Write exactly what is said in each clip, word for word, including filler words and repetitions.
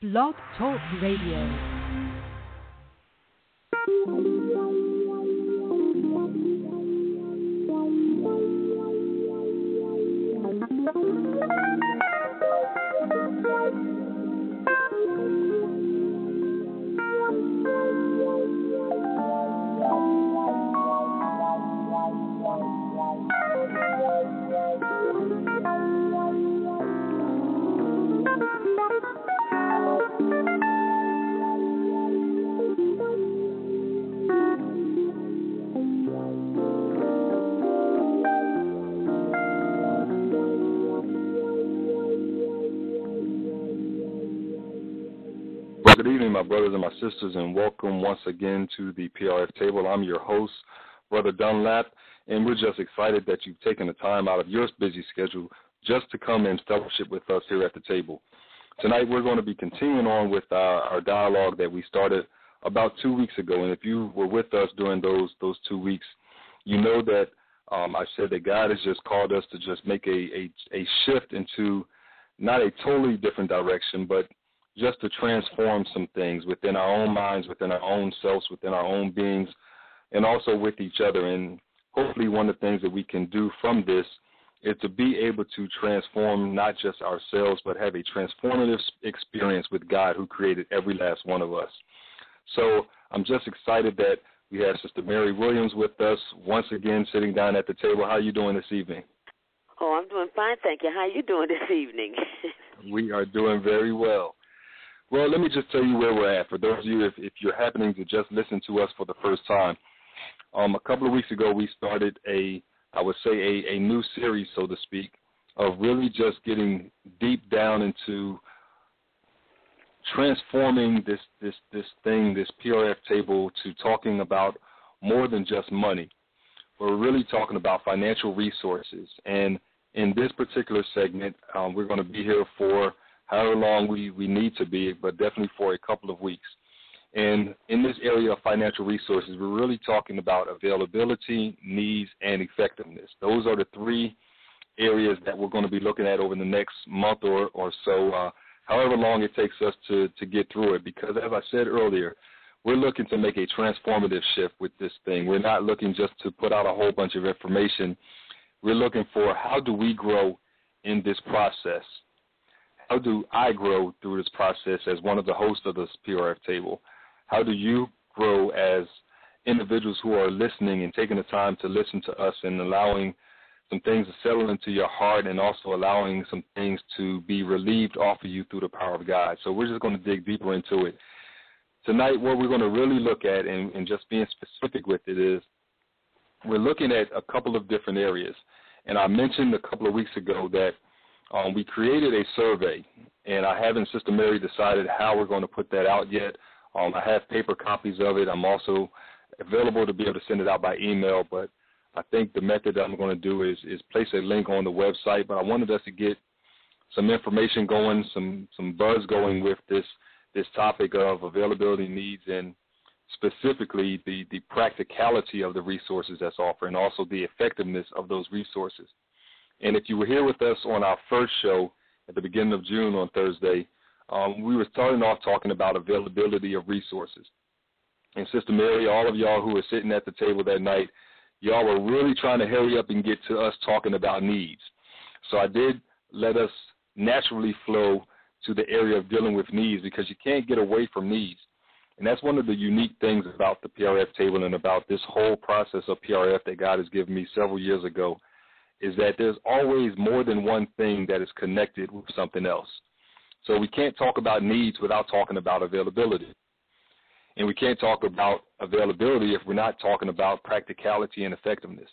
Blog Talk Radio. Good evening, my brothers and my sisters, and welcome once again to the P R F Table. I'm your host, Brother Dunlap, and we're just excited that you've taken the time out of your busy schedule just to come and fellowship with us here at the table. Tonight we're going to be continuing on with our, our dialogue that we started about two weeks ago, and if you were with us during those those two weeks, you know that um, I said that God has just called us to just make a, a, a shift into not a totally different direction, but just to transform some things within our own minds, within our own selves, within our own beings, and also with each other. And hopefully one of the things that we can do from this is to be able to transform not just ourselves, but have a transformative experience with God who created every last one of us. So I'm just excited that we have Sister Mary Williams with us once again sitting down at the table. How are you doing this evening? Oh, I'm doing fine, thank you. How are you doing this evening? We are doing very well. Well, let me just tell you where we're at. For those of you, if, if you're happening to just listen to us for the first time, um, a couple of weeks ago we started a, I would say, a, a new series, so to speak, of really just getting deep down into transforming this, this, this thing, this P R F table, to talking about more than just money. We're really talking about financial resources. And in this particular segment, um, we're going to be here for however long we, we need to be, but definitely for a couple of weeks. And in this area of financial resources, we're really talking about availability, needs, and effectiveness. Those are the three areas that we're going to be looking at over the next month or, or so, uh, however long it takes us to, to get through it. Because as I said earlier, we're looking to make a transformative shift with this thing. We're not looking just to put out a whole bunch of information. We're looking for how do we grow in this process. How do I grow through this process as one of the hosts of this P R F table? How do you grow as individuals who are listening and taking the time to listen to us and allowing some things to settle into your heart and also allowing some things to be relieved off of you through the power of God? So we're just going to dig deeper into it. Tonight, what we're going to really look at, and, and just being specific with it, is we're looking at a couple of different areas. And I mentioned a couple of weeks ago that Um, we created a survey, and I haven't, Sister Mary, decided how we're going to put that out yet. Um, I have paper copies of it. I'm also available to be able to send it out by email, but I think the method that I'm going to do is, is place a link on the website. But I wanted us to get some information going, some, some buzz going with this, this topic of availability, needs, and specifically the, the practicality of the resources that's offered, and also the effectiveness of those resources. And if you were here with us on our first show at the beginning of June on Thursday, um, we were starting off talking about availability of resources. And Sister Mary, all of y'all who were sitting at the table that night, y'all were really trying to hurry up and get to us talking about needs. So I did let us naturally flow to the area of dealing with needs, because you can't get away from needs. And that's one of the unique things about the P R F table and about this whole process of P R F that God has given me several years ago, is that there's always more than one thing that is connected with something else. So we can't talk about needs without talking about availability. And we can't talk about availability if we're not talking about practicality and effectiveness.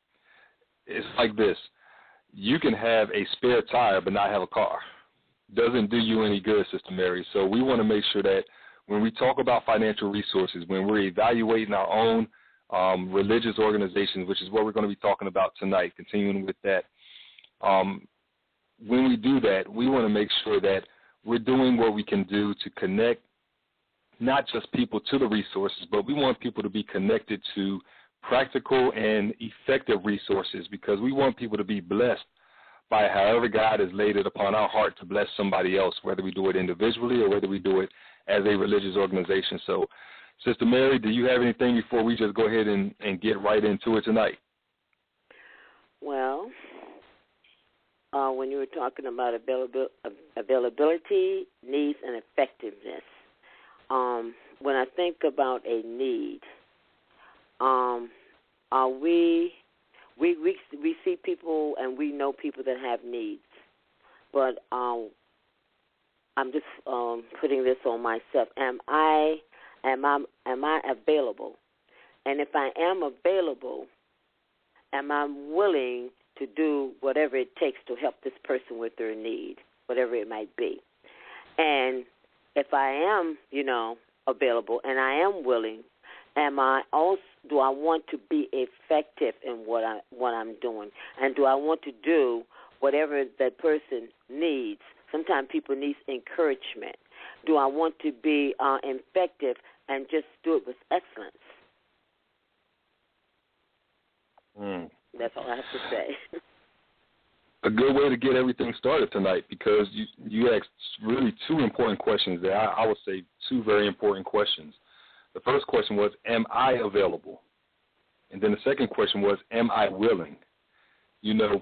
It's like this. You can have a spare tire but not have a car. Doesn't do you any good, Sister Mary. So we want to make sure that when we talk about financial resources, when we're evaluating our own Um, religious organizations, which is what we're going to be talking about tonight, continuing with that. Um, when we do that, we want to make sure that we're doing what we can do to connect not just people to the resources, but we want people to be connected to practical and effective resources, because we want people to be blessed by however God has laid it upon our heart to bless somebody else, whether we do it individually or whether we do it as a religious organization. So, Sister Mary, do you have anything before we just go ahead and, and get right into it tonight? Well, uh, when you were talking about availabil- availability, needs, and effectiveness, um, when I think about a need, um, are we, we we we see people and we know people that have needs, but um, I'm just um, putting this on myself. Am I am I am I available? And if I am available, am I willing to do whatever it takes to help this person with their need, whatever it might be? And if I am, you know, available and I am willing, am I also, do I want to be effective in what I what I'm doing? And do I want to do whatever that person needs? Sometimes people need encouragement. Do I want to be uh, effective and just do it with excellence? Mm. That's all I have to say. A good way to get everything started tonight, because you, you asked really two important questions there. I, I would say two very important questions. The first question was, am I available? And then the second question was, am I willing? You know,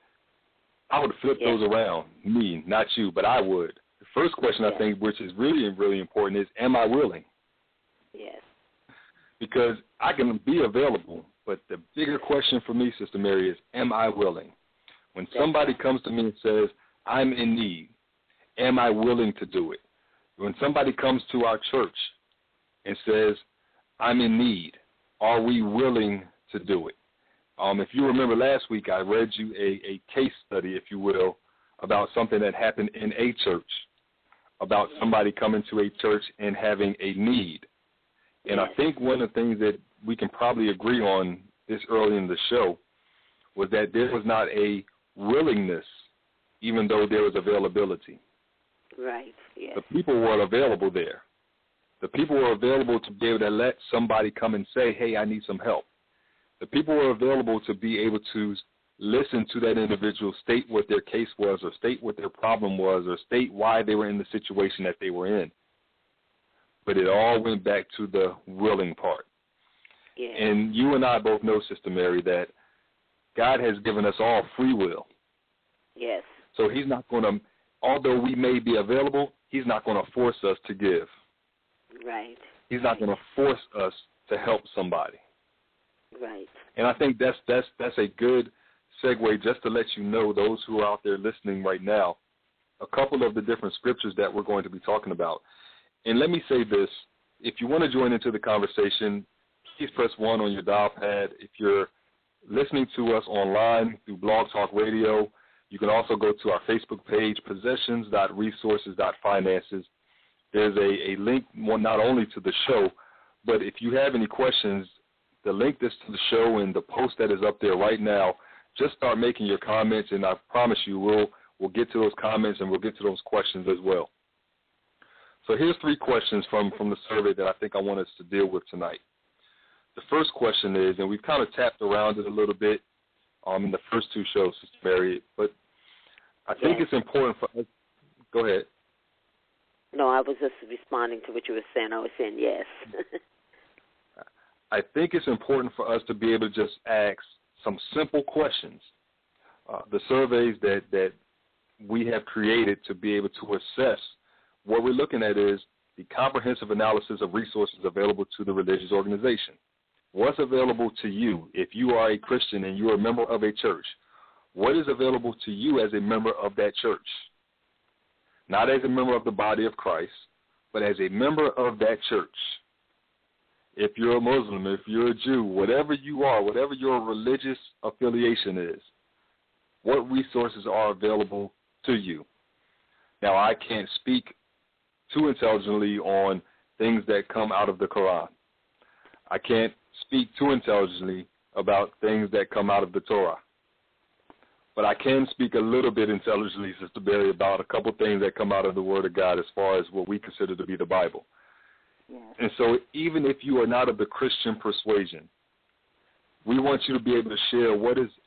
I would flip yes. those around, me, not you, but I would. The first question, yes. I think, which is really, really important, is, am I willing? Yes. Because I can be available, but the bigger question for me, Sister Mary, is, am I willing? When That's somebody right. comes to me and says, I'm in need, am I willing to do it? When somebody comes to our church and says, I'm in need, are we willing to do it? Um, if you remember last week, I read you a, a case study, if you will, about something that happened in a church, about somebody coming to a church and having a need. And I think one of the things that we can probably agree on this early in the show was that there was not a willingness, even though there was availability. Right, yes. The people were available there. The people were available to be able to let somebody come and say, hey, I need some help. The people were available to be able to listen to that individual, state what their case was or state what their problem was or state why they were in the situation that they were in. But it all went back to the willing part. Yeah. And you and I both know, Sister Mary, that God has given us all free will. Yes. So he's not going to, although we may be available, he's not going to force us to give. Right. He's not going to force us to help somebody. Right. And I think that's that's that's a good segue just to let you know, those who are out there listening right now, a couple of the different scriptures that we're going to be talking about. And let me say this, if you want to join into the conversation, please press one on your dial pad. If you're listening to us online through Blog Talk Radio, you can also go to our Facebook page, possessions dot resources dot finances. There's a, a link not only to the show, but if you have any questions, the link that's to the show and the post that is up there right now, just start making your comments, and I promise you we'll, we'll get to those comments and we'll get to those questions as well. So here's three questions from, from the survey that I think I want us to deal with tonight. The first question is, and we've kind of tapped around it a little bit um, in the first two shows, Sister Mary, but I think yes. it's important for us. Go ahead. No, I was just responding to what you were saying. I was saying yes. I think it's important for us to be able to just ask some simple questions. Uh, the surveys that, that we have created to be able to assess what we're looking at is the comprehensive analysis of resources available to the religious organization. What's available to you if you are a Christian and you're a member of a church? What is available to you as a member of that church? Not as a member of the body of Christ, but as a member of that church. If you're a Muslim, if you're a Jew, whatever you are, whatever your religious affiliation is, what resources are available to you? Now, I can't speak too intelligently on things that come out of the Quran. I can't speak too intelligently about things that come out of the Torah. But I can speak a little bit intelligently, Sister Barry, about a couple things that come out of the Word of God as far as what we consider to be the Bible. Yes. And so even if you are not of the Christian persuasion, we want you to be able to share what is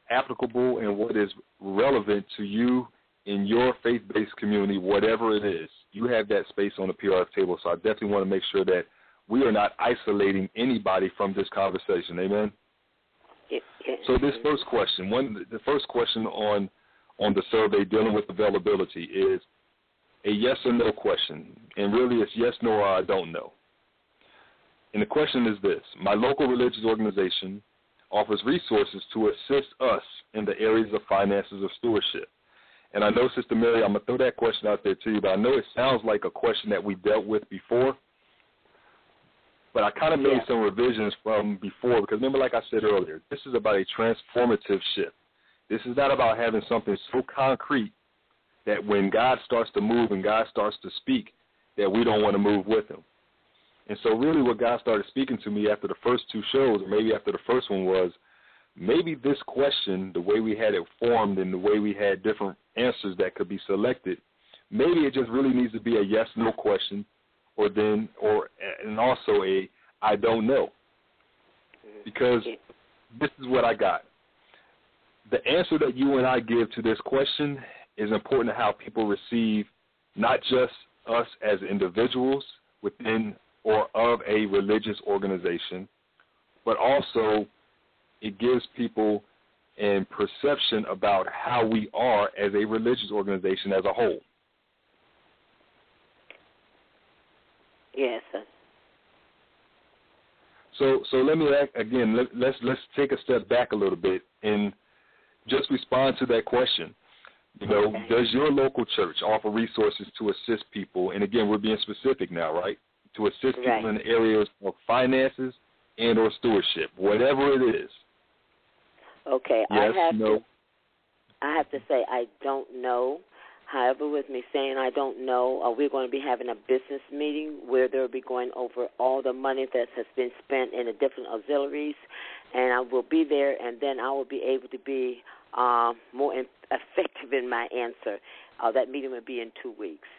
applicable and what is relevant to you in your faith-based community, whatever it is. You have that space on the P R F table, so I definitely want to make sure that we are not isolating anybody from this conversation. Amen? So this first question, one, the first question on on the survey dealing with availability is a yes or no question, and really it's yes, no, or I don't know. And the question is this: my local religious organization offers resources to assist us in the areas of finances or stewardship. And I know, Sister Mary, I'm going to throw that question out there to you, but I know it sounds like a question that we dealt with before, but I kind of made yeah. some revisions from before, because remember, like I said earlier, this is about a transformative shift. This is not about having something so concrete that when God starts to move and God starts to speak, that we don't want to move with him. And so really what God started speaking to me after the first two shows, or maybe after the first one, was maybe this question, the way we had it formed and the way we had different answers that could be selected, maybe it just really needs to be a yes-no question, or then, or and also a I don't know. Because this is what I got. The answer that you and I give to this question is important to how people receive not just us as individuals within or of a religious organization, but also it gives people a perception about how we are as a religious organization as a whole. Yes, sir. So, so let me ask, again. Let, let's let's take a step back a little bit and just respond to that question. You know, okay. Does your local church offer resources to assist people? And again, we're being specific now, right? To assist right. people in the areas of finances and or stewardship, whatever it is. Okay, yes, I have no. to. I have to say I don't know. However, with me saying I don't know, uh, we're going to be having a business meeting where they'll be going over all the money that has been spent in the different auxiliaries, and I will be there, and then I will be able to be uh, more in, effective in my answer. Uh, that meeting will be in two weeks.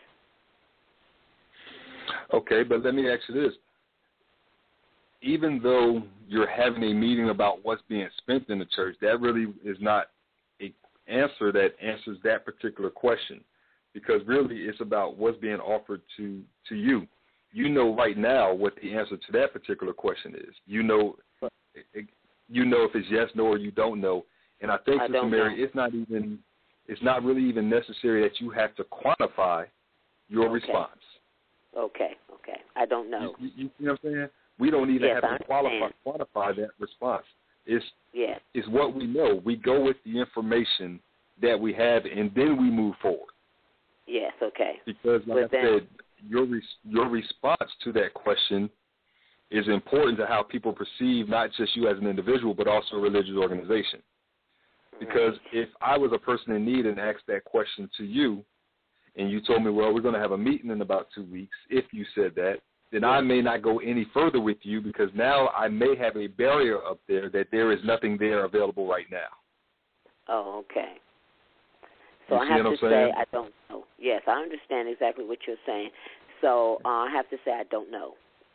Okay, but let me ask you this. Even though you're having a meeting about what's being spent in the church, that really is not an answer that answers that particular question, because really it's about what's being offered to, to you. You know right now what the answer to that particular question is. You know you know if it's yes, no, or you don't know. And I think, Sister Mary, know. it's not even it's not really even necessary that you have to quantify your okay. response. Okay, okay. I don't know. You, you, you know what I'm saying? We don't even yes, have to qualify, quantify that response. It's, yes. it's what we know. We go with the information that we have, and then we move forward. Yes, okay. Because, like but I then, said, your res, your response to that question is important to how people perceive not just you as an individual, but also a religious organization. Because right. if I was a person in need and asked that question to you, and you told me, well, we're going to have a meeting in about two weeks, if you said that, then I may not go any further with you, because now I may have a barrier up there that there is nothing there available right now. Oh, okay. So you I have to say saying? I don't know. Yes, I understand exactly what you're saying. So uh, I have to say I don't know.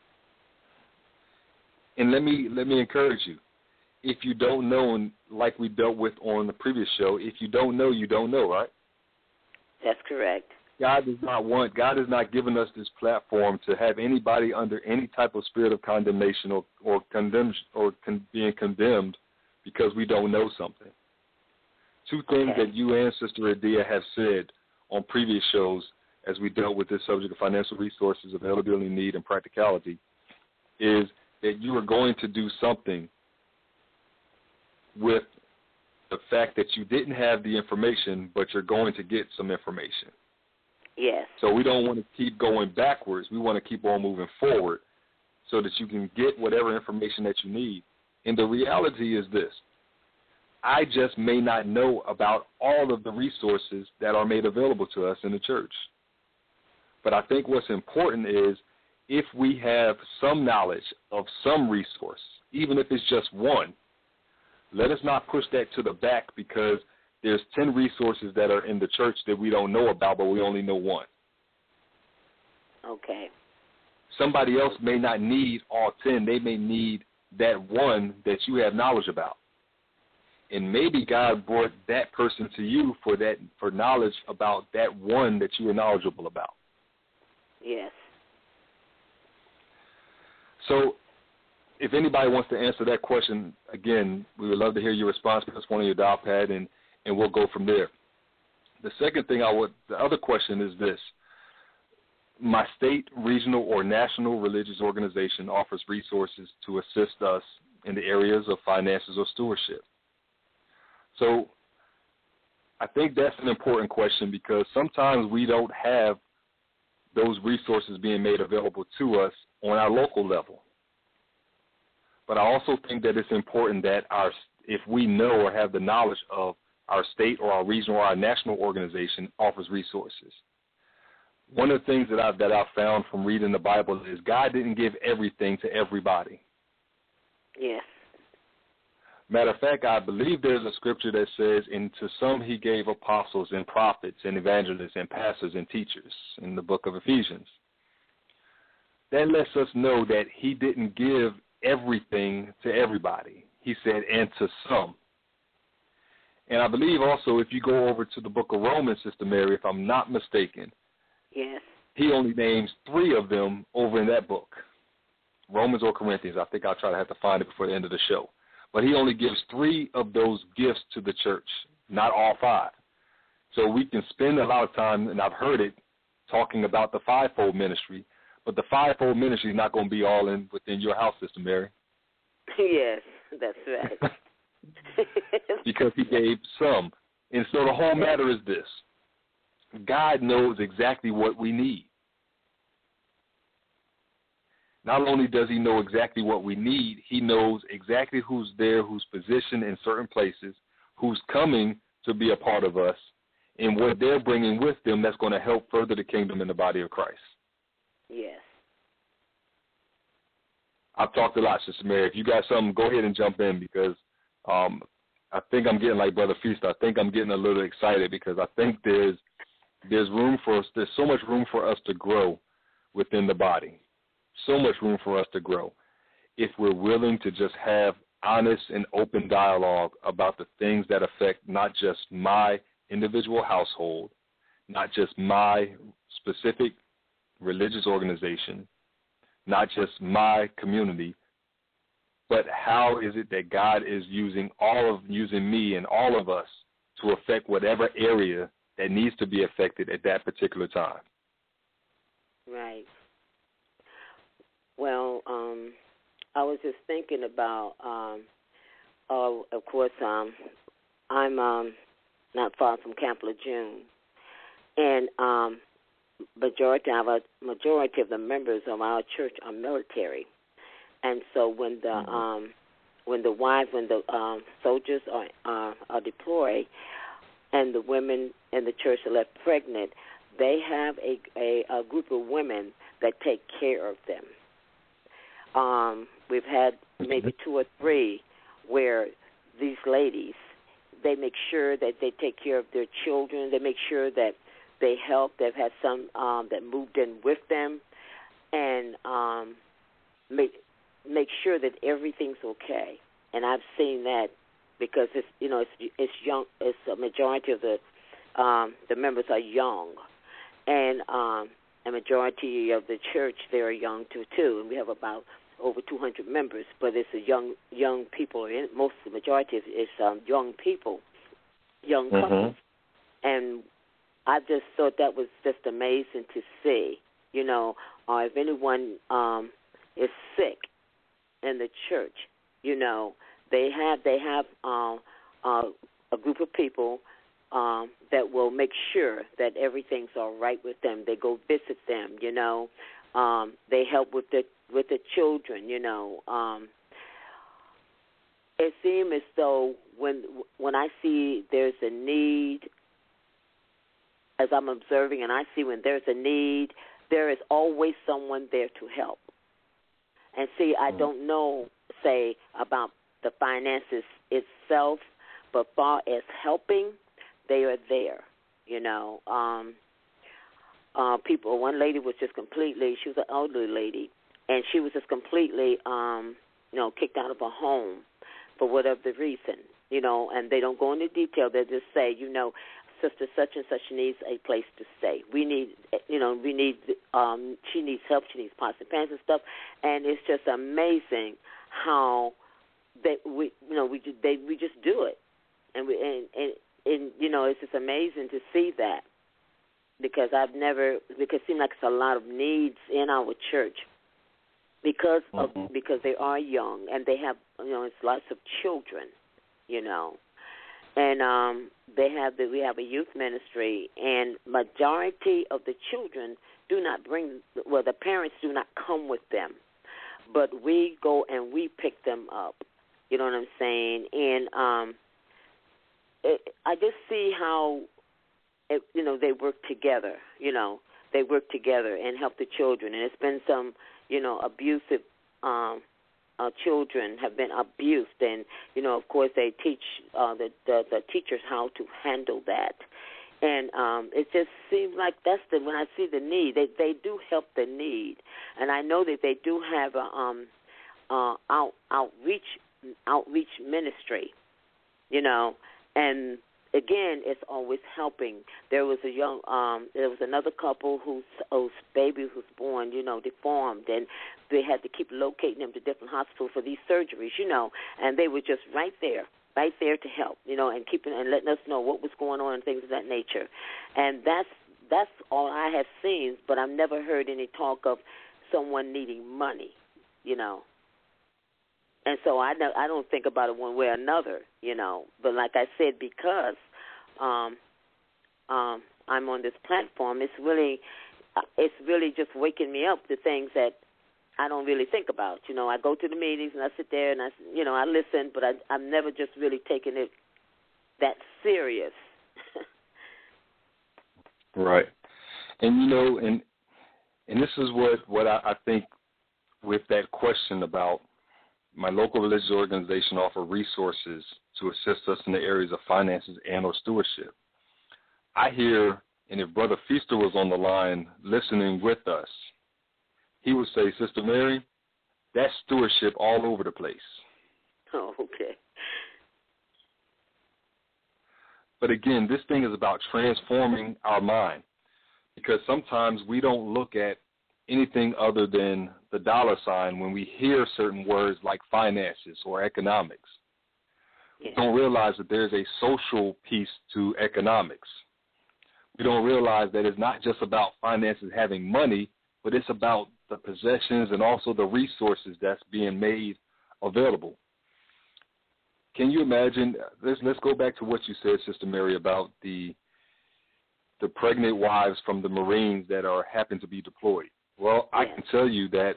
And let me let me encourage you. If you don't know, and like we dealt with on the previous show, if you don't know, you don't know, right? That's correct. God does not want, God has not given us this platform to have anybody under any type of spirit of condemnation or, or condemned or con, being condemned because we don't know something. Two things okay. that you and Sister Adia have said on previous shows as we dealt with this subject of financial resources, availability, need, and practicality is that you are going to do something with the fact that you didn't have the information, but you're going to get some information. Yes. So we don't want to keep going backwards. We want to keep on moving forward so that you can get whatever information that you need. And the reality is this. I just may not know about all of the resources that are made available to us in the church. But I think what's important is if we have some knowledge of some resource, even if it's just one, let us not push that to the back because there's ten resources that are in the church that we don't know about, but we only know one. Okay. Somebody else may not need all ten. They may need that one that you have knowledge about. And maybe God brought that person to you for that for knowledge about that one that you were knowledgeable about. Yes. So if anybody wants to answer that question, again, we would love to hear your response. Press one on your dial pad, and, and we'll go from there. The second thing I would, the other question is this. My state, regional, or national religious organization offers resources to assist us in the areas of finances or stewardship. So I think that's an important question because sometimes we don't have those resources being made available to us on our local level. But I also think that it's important that our, if we know or have the knowledge of our state or our regional or our national organization offers resources. One of the things that I've, that I've found from reading the Bible is God didn't give everything to everybody. Yes. Matter of fact, I believe there's a scripture that says, and to some he gave apostles and prophets and evangelists and pastors and teachers in the book of Ephesians. That lets us know that he didn't give everything to everybody. He said, and to some. And I believe also if you go over to the book of Romans, Sister Mary, if I'm not mistaken, yes, he only names three of them over in that book, Romans or Corinthians. I think I'll try to have to find it before the end of the show. But he only gives three of those gifts to the church, not all five. So we can spend a lot of time, and I've heard it, talking about the fivefold ministry, but the fivefold ministry is not going to be all in within your house, Sister Mary. Yes, that's right. Because he gave some. And so the whole matter is this. God knows exactly what we need. Not only does he know exactly what we need, he knows exactly who's there, who's positioned in certain places, who's coming to be a part of us, and what they're bringing with them that's going to help further the kingdom in the body of Christ. Yes. I've talked a lot, Sister Mary. If you got something, go ahead and jump in because um, I think I'm getting like Brother Feast. I think I'm getting a little excited because I think there's there's room for us. There's so much room for us to grow within the body. So much room for us to grow if we're willing to just have honest and open dialogue about the things that affect not just my individual household, not just my specific religious organization, not just my community, but how is it that God is using all of using me and all of us to affect whatever area that needs to be affected at that particular time. Right. Well, um, I was just thinking about, um, oh, of course, um, I'm um, not far from Camp Lejeune, and um, majority of a majority of the members of our church are military, and so when the mm-hmm. um, when the wives, when the um, soldiers are, are are deployed, and the women in the church are left pregnant, they have a, a, a group of women that take care of them. Um, we've had maybe two or three where these ladies, they make sure that they take care of their children. They make sure that they help. They've had some um, that moved in with them, and um, make make sure that everything's okay. And I've seen that because it's you know it's it's young. It's a majority of the um, the members are young, and um, a majority of the church they are young too too. And we have about over two hundred members, but it's a young young people. Most of the majority is, is um, young people, young mm-hmm. couples, and I just thought that was just amazing to see. You know, or uh, if anyone um, is sick in the church, you know, they have they have uh, uh, a group of people um, that will make sure that everything's all right with them. They go visit them. You know, um, they help with the with the children, you know. Um, it seems as though when when I see there's a need, as I'm observing, and I see when there's a need, there is always someone there to help. And see, I don't know, say, about the finances itself, but far as helping, they are there, you know. Um, uh, people, one lady was just completely, she was an elderly lady, and she was just completely, um, you know, kicked out of her home for whatever the reason, you know, and they don't go into detail. They just say, you know, sister such and such needs a place to stay. We need, you know, we need, um, she needs help. She needs pots and pans and stuff. And it's just amazing how they, we, you know, we they we just do it, and we and, and and you know, it's just amazing to see that, because I've never, because it seems like it's a lot of needs in our church because of mm-hmm. because they are young and they have, you know, it's lots of children, you know. And um, they have the, we have a youth ministry, and majority of the children do not bring, well, the parents do not come with them, but we go and we pick them up. You know what I'm saying? And um, it, I just see how, it, you know, they work together. You know, they work together and help the children. And it's been some, you know, abusive. Um, Uh, children have been abused, and you know, of course, they teach uh, the, the the teachers how to handle that, and um, it just seems like that's the when I see the need, they they do help the need, and I know that they do have a um, uh, out outreach outreach ministry, you know, and again, it's always helping. There was a young, um, there was another couple whose, whose baby was born, you know, deformed, and they had to keep locating them to different hospitals for these surgeries, you know, and they were just right there, right there to help, you know, and keeping and letting us know what was going on and things of that nature. And that's that's all I have seen, but I've never heard any talk of someone needing money, you know. And so I don't, I don't think about it one way or another, you know. But like I said, because um, um, I'm on this platform, it's really, it's really just waking me up to things that I don't really think about. You know, I go to the meetings and I sit there and I, you know, I listen, but I, I'm never just really taking it that serious. Right, and you know, and and this is what what I, I think with that question about. My local religious organization offer resources to assist us in the areas of finances and or stewardship. I hear, and if Brother Feaster was on the line listening with us, he would say, Sister Mary, that's stewardship all over the place. Oh, okay. But again, this thing is about transforming our mind, because sometimes we don't look at anything other than the dollar sign when we hear certain words like finances or economics. Yeah. We don't realize that there's a social piece to economics. We don't realize that it's not just about finances having money, but it's about the possessions and also the resources that's being made available. Can you imagine, let's, let's go back to what you said, Sister Mary, about the the pregnant wives from the Marines that are happen to be deployed. Well, I can tell you that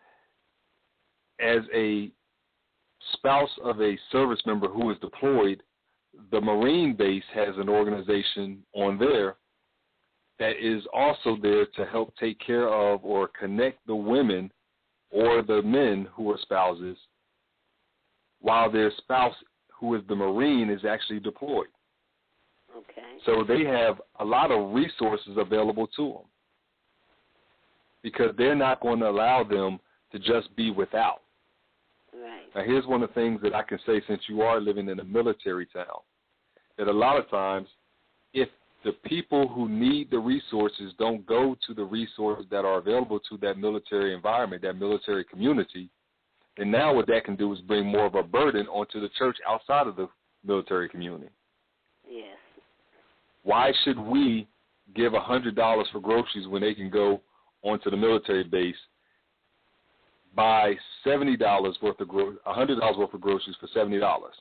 as a spouse of a service member who is deployed, the Marine base has an organization on there that is also there to help take care of or connect the women or the men who are spouses while their spouse, who is the Marine, is actually deployed. Okay. So they have a lot of resources available to them, because they're not going to allow them to just be without. Right. Now, here's one of the things that I can say, since you are living in a military town, that a lot of times, if the people who need the resources don't go to the resources that are available to that military environment, that military community, then now what that can do is bring more of a burden onto the church outside of the military community. Yes. Why should we give one hundred dollars for groceries when they can go onto the military base, buy seventy dollars worth of gro- one hundred dollars worth of groceries for seventy dollars,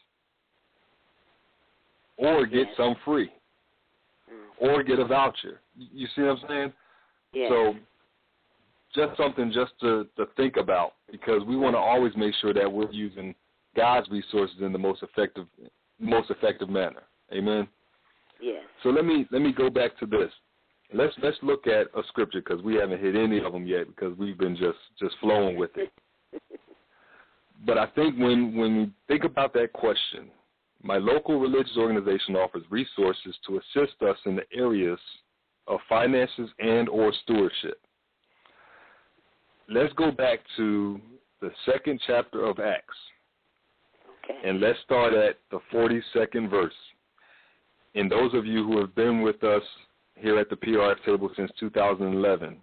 or get yes. some free, mm. or get a voucher? You see what I'm saying? Yes. So just something just to, to think about, because we want to always make sure that we're using God's resources in the most effective most effective manner. Amen. Yes. So let me let me go back to this. Let's let's look at a scripture, because we haven't hit any of them yet, because we've been just, just flowing with it. But I think when, when we think about that question, my local religious organization offers resources to assist us in the areas of finances and or stewardship. Let's go back to the second chapter of Acts. Okay. And let's start at the forty-second verse. And those of you who have been with us here at the P R F table since two thousand eleven,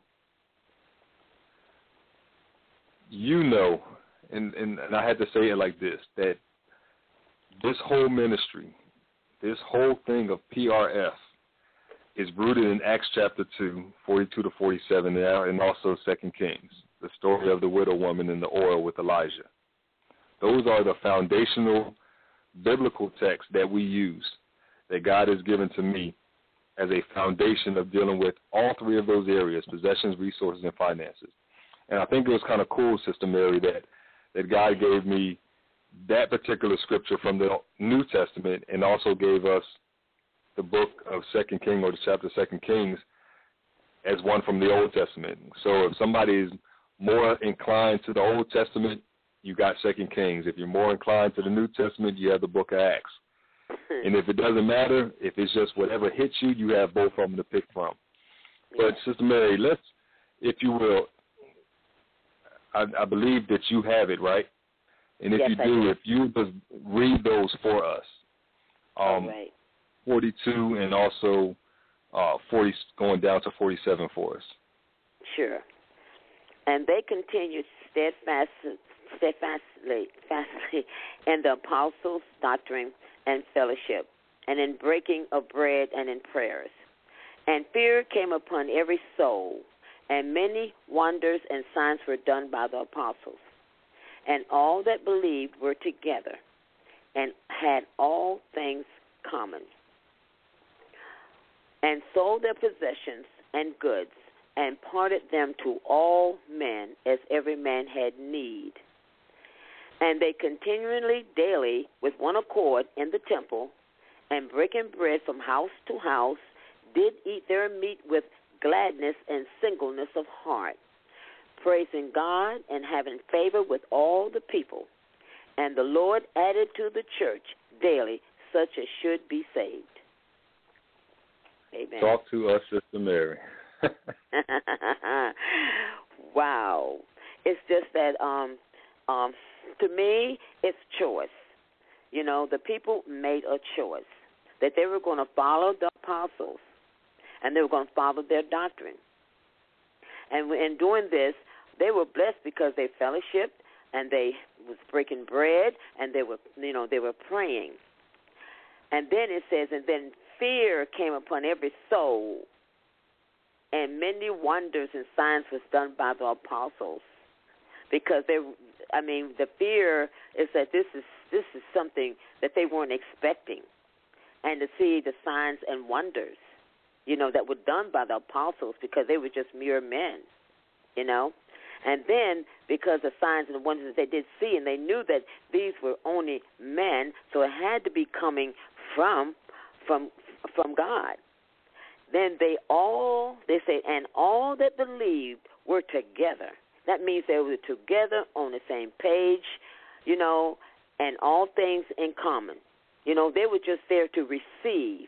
you know, and, and, and I had to say it like this, that this whole ministry, this whole thing of P R F is rooted in Acts chapter two, forty-two to forty-seven, and also Second Kings, the story of the widow woman and the oil with Elijah. Those are the foundational biblical texts that we use, that God has given to me as a foundation of dealing with all three of those areas, possessions, resources, and finances. And I think it was kind of cool, Sister Mary, that, that God gave me that particular scripture from the New Testament and also gave us the book of Second Kings, or the chapter Second Kings, as one from the Old Testament. So if somebody is more inclined to the Old Testament, you got Second Kings. If you're more inclined to the New Testament, you have the book of Acts. And if it doesn't matter, if it's just whatever hits you, you have both of them to pick from. But, Sister Mary, let's, if you will, I, I believe that you have it, right? And if yes, you do, do, if you just read those for us, um, all right. forty-two and also uh, forty, going down to forty-seven for us. Sure. And they continued steadfastly, steadfastly fastly in the apostles' doctrine and fellowship, and in breaking of bread and in prayers. And fear came upon every soul, and many wonders and signs were done by the apostles. And all that believed were together and had all things common, and sold their possessions and goods, and parted them to all men as every man had need. And they continually daily with one accord in the temple, and breaking bread from house to house, did eat their meat with gladness and singleness of heart, praising God and having favor with all the people. And the Lord added to the church daily such as should be saved. Amen. Talk to us, Sister Mary. Wow. It's just that, um, um, to me, it's choice. You know, the people made a choice that they were going to follow the apostles, and they were going to follow their doctrine. And in doing this, they were blessed because they fellowshiped, and they was breaking bread, and they were, you know, they were praying. And then it says, and then fear came upon every soul, and many wonders and signs was done by the apostles, because they, I mean, the fear is that this is this is something that they weren't expecting, and to see the signs and wonders, you know, that were done by the apostles, because they were just mere men, you know. And then because the signs and the wonders that they did see, and they knew that these were only men, so it had to be coming from from from God. Then they all, they say, and all that believed were together. That means they were together on the same page, you know, and all things in common. You know, they were just there to receive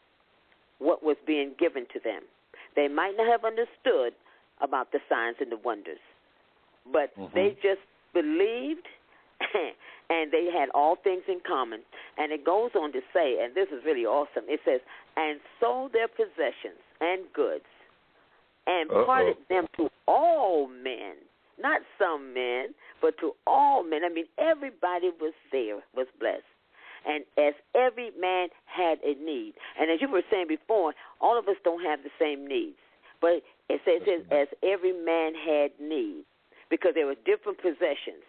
what was being given to them. They might not have understood about the signs and the wonders, but mm-hmm. they just believed, and they had all things in common. And it goes on to say, and this is really awesome, it says, and sold their possessions and goods, and Uh-oh. parted them to all men, not some men, but to all men. I mean, everybody was there, was blessed. And as every man had a need. And as you were saying before, all of us don't have the same needs. But it says, it says as every man had need, because there were different possessions.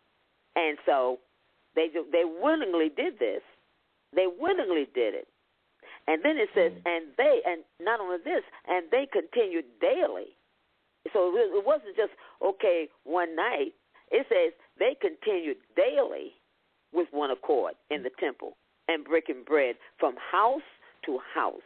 And so they they willingly did this. They willingly did it. And then it says, and they, and not only this, and they continued daily. So it wasn't just, okay, one night. It says they continued daily with one accord in the temple and breaking bread from house to house.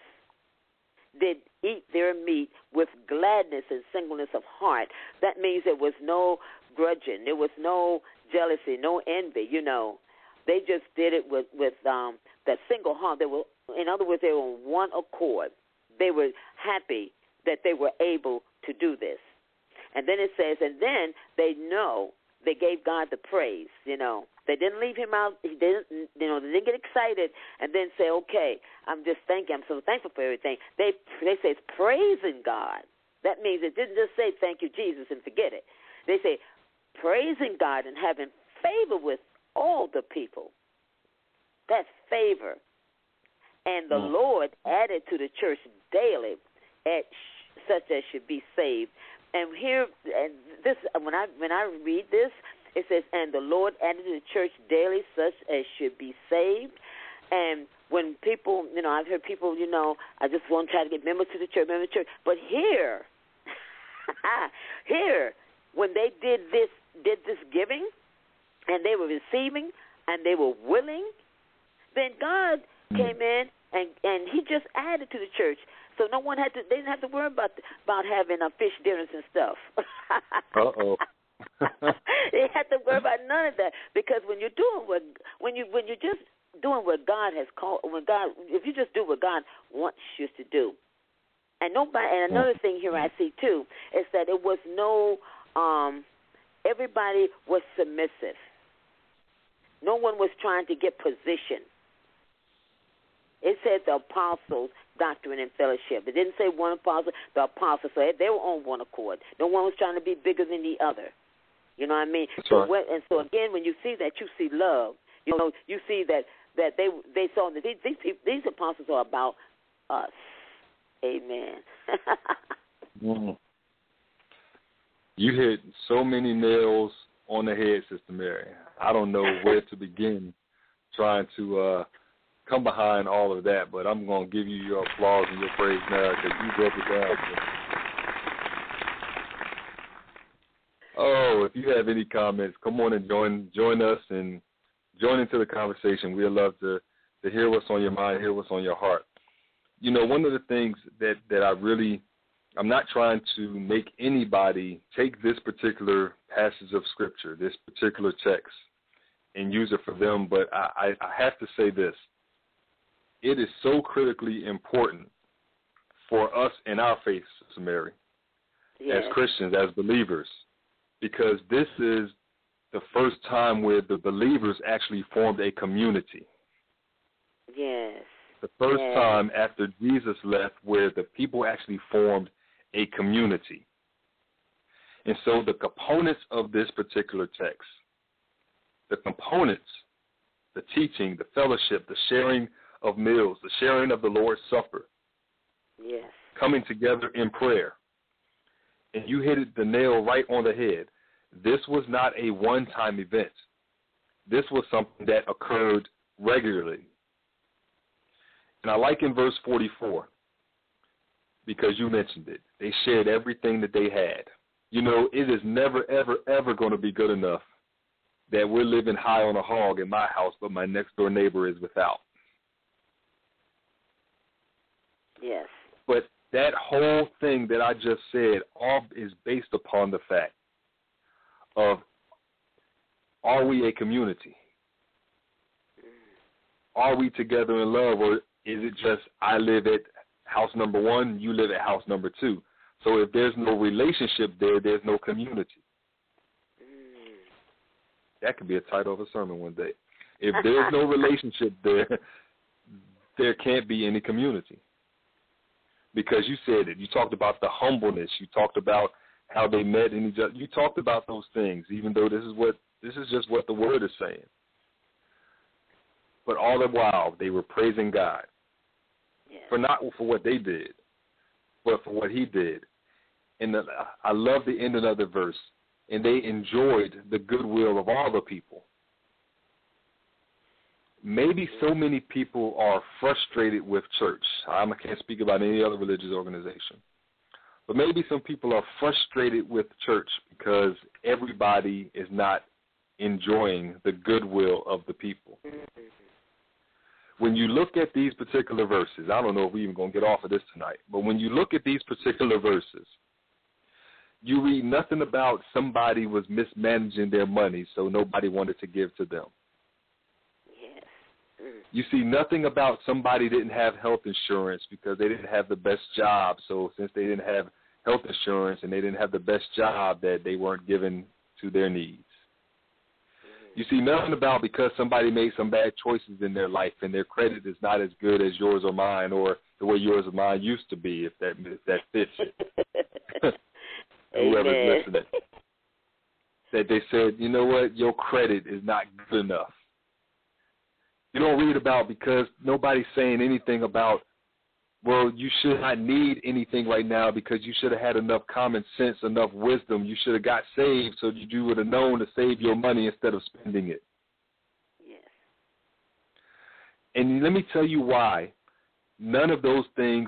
Did eat their meat with gladness and singleness of heart. That means there was no grudging. There was no jealousy, no envy, you know. They just did it with, with um, that single heart. They were, in other words, they were on one accord. They were happy that they were able to do this. And then it says, and then they know they gave God the praise, you know. They didn't leave him out. He didn't, you know, they didn't get excited and then say, okay, I'm just thanking, I'm so thankful for everything. They they say it's praising God. That means it didn't just say thank you, Jesus, and forget it. They say praising God and having favor with all the people. That's favor. And the mm. Lord added to the church daily at sh- such as should be saved. And here, and this when I when I read this, it says, and the Lord added to the church daily such as should be saved. And when people, you know, I've heard people, you know, I just want to try to get members to the church, members to the church. But here, here, when they did this, did this giving, and they were receiving, and they were willing, then God mm. came in and and He just added to the church. So no one had to. They didn't have to worry about about having uh, fish dinners and stuff. Uh oh. They had to worry about none of that, because when you're doing what when you when you're just doing what God has called, when God, if you just do what God wants you to do, and nobody. And another thing here I see too is that it was no. Um, everybody was submissive. No one was trying to get position. It said the apostles, doctrine, and fellowship. It didn't say one apostle, the apostles. So they were on one accord. No one was trying to be bigger than the other. You know what I mean? That's so right. when, and so again, when you see that, you see love. You know, you see that, that they they saw that these these, people, these apostles are about us. Amen. mm. You hit so many nails on the head, Sister Mary. I don't know where to begin trying to uh, come behind all of that, but I'm going to give you your applause and your praise now because you broke it down. Oh, if you have any comments, come on and join join us and join into the conversation. We'd love to, to hear what's on your mind, hear what's on your heart. You know, one of the things that, that I really, I'm not trying to make anybody take this particular passage of Scripture, this particular text, and use it for them, but I, I, I have to say this. It is so critically important for us in our faith, Sister Mary, yes. as Christians, as believers, because this is the first time where the believers actually formed a community. Yes. The first yes. time after Jesus left where the people actually formed a community. And so the components of this particular text, the components, the teaching, the fellowship, the sharing of meals, the sharing of the Lord's Supper, yes. coming together in prayer. And you hit it the nail right on the head. This was not a one-time event. This was something that occurred regularly. And I like in verse forty-four, because you mentioned it, they shared everything that they had. You know, it is never, ever, ever going to be good enough that we're living high on a hog in my house, but my next-door neighbor is without. Yes. But that whole thing that I just said all is based upon the fact of, are we a community? Are we together in love, or is it just I live at house number one, you live at house number two? So if there's no relationship there, there's no community. That could be a title of a sermon one day. If there's no relationship there, there can't be any community. Because you said it. You talked about the humbleness. You talked about how they met in each other. You talked about those things, even though this is what this is just what the Word is saying. But all the while, they were praising God. Yes. For not for what they did, but for what He did. And the, I love the ending of the verse. And they enjoyed the goodwill of all the people. Maybe so many people are frustrated with church. I can't speak about any other religious organization. But maybe some people are frustrated with church because everybody is not enjoying the goodwill of the people. When you look at these particular verses, I don't know if we're even going to get off of this tonight, but when you look at these particular verses, you read nothing about somebody was mismanaging their money, so nobody wanted to give to them. Yes. Mm. You see nothing about somebody didn't have health insurance because they didn't have the best job, so since they didn't have health insurance and they didn't have the best job, that they weren't given to their needs. You see nothing about because somebody made some bad choices in their life and their credit is not as good as yours or mine, or the way yours or mine used to be, if that if that fits it. Whoever's listening. That they said, you know what, your credit is not good enough. You don't read about because nobody's saying anything about, well, you should not need anything right now because you should have had enough common sense, enough wisdom. You should have got saved so that you would have known to save your money instead of spending it. Yes. And let me tell you why. None of those things,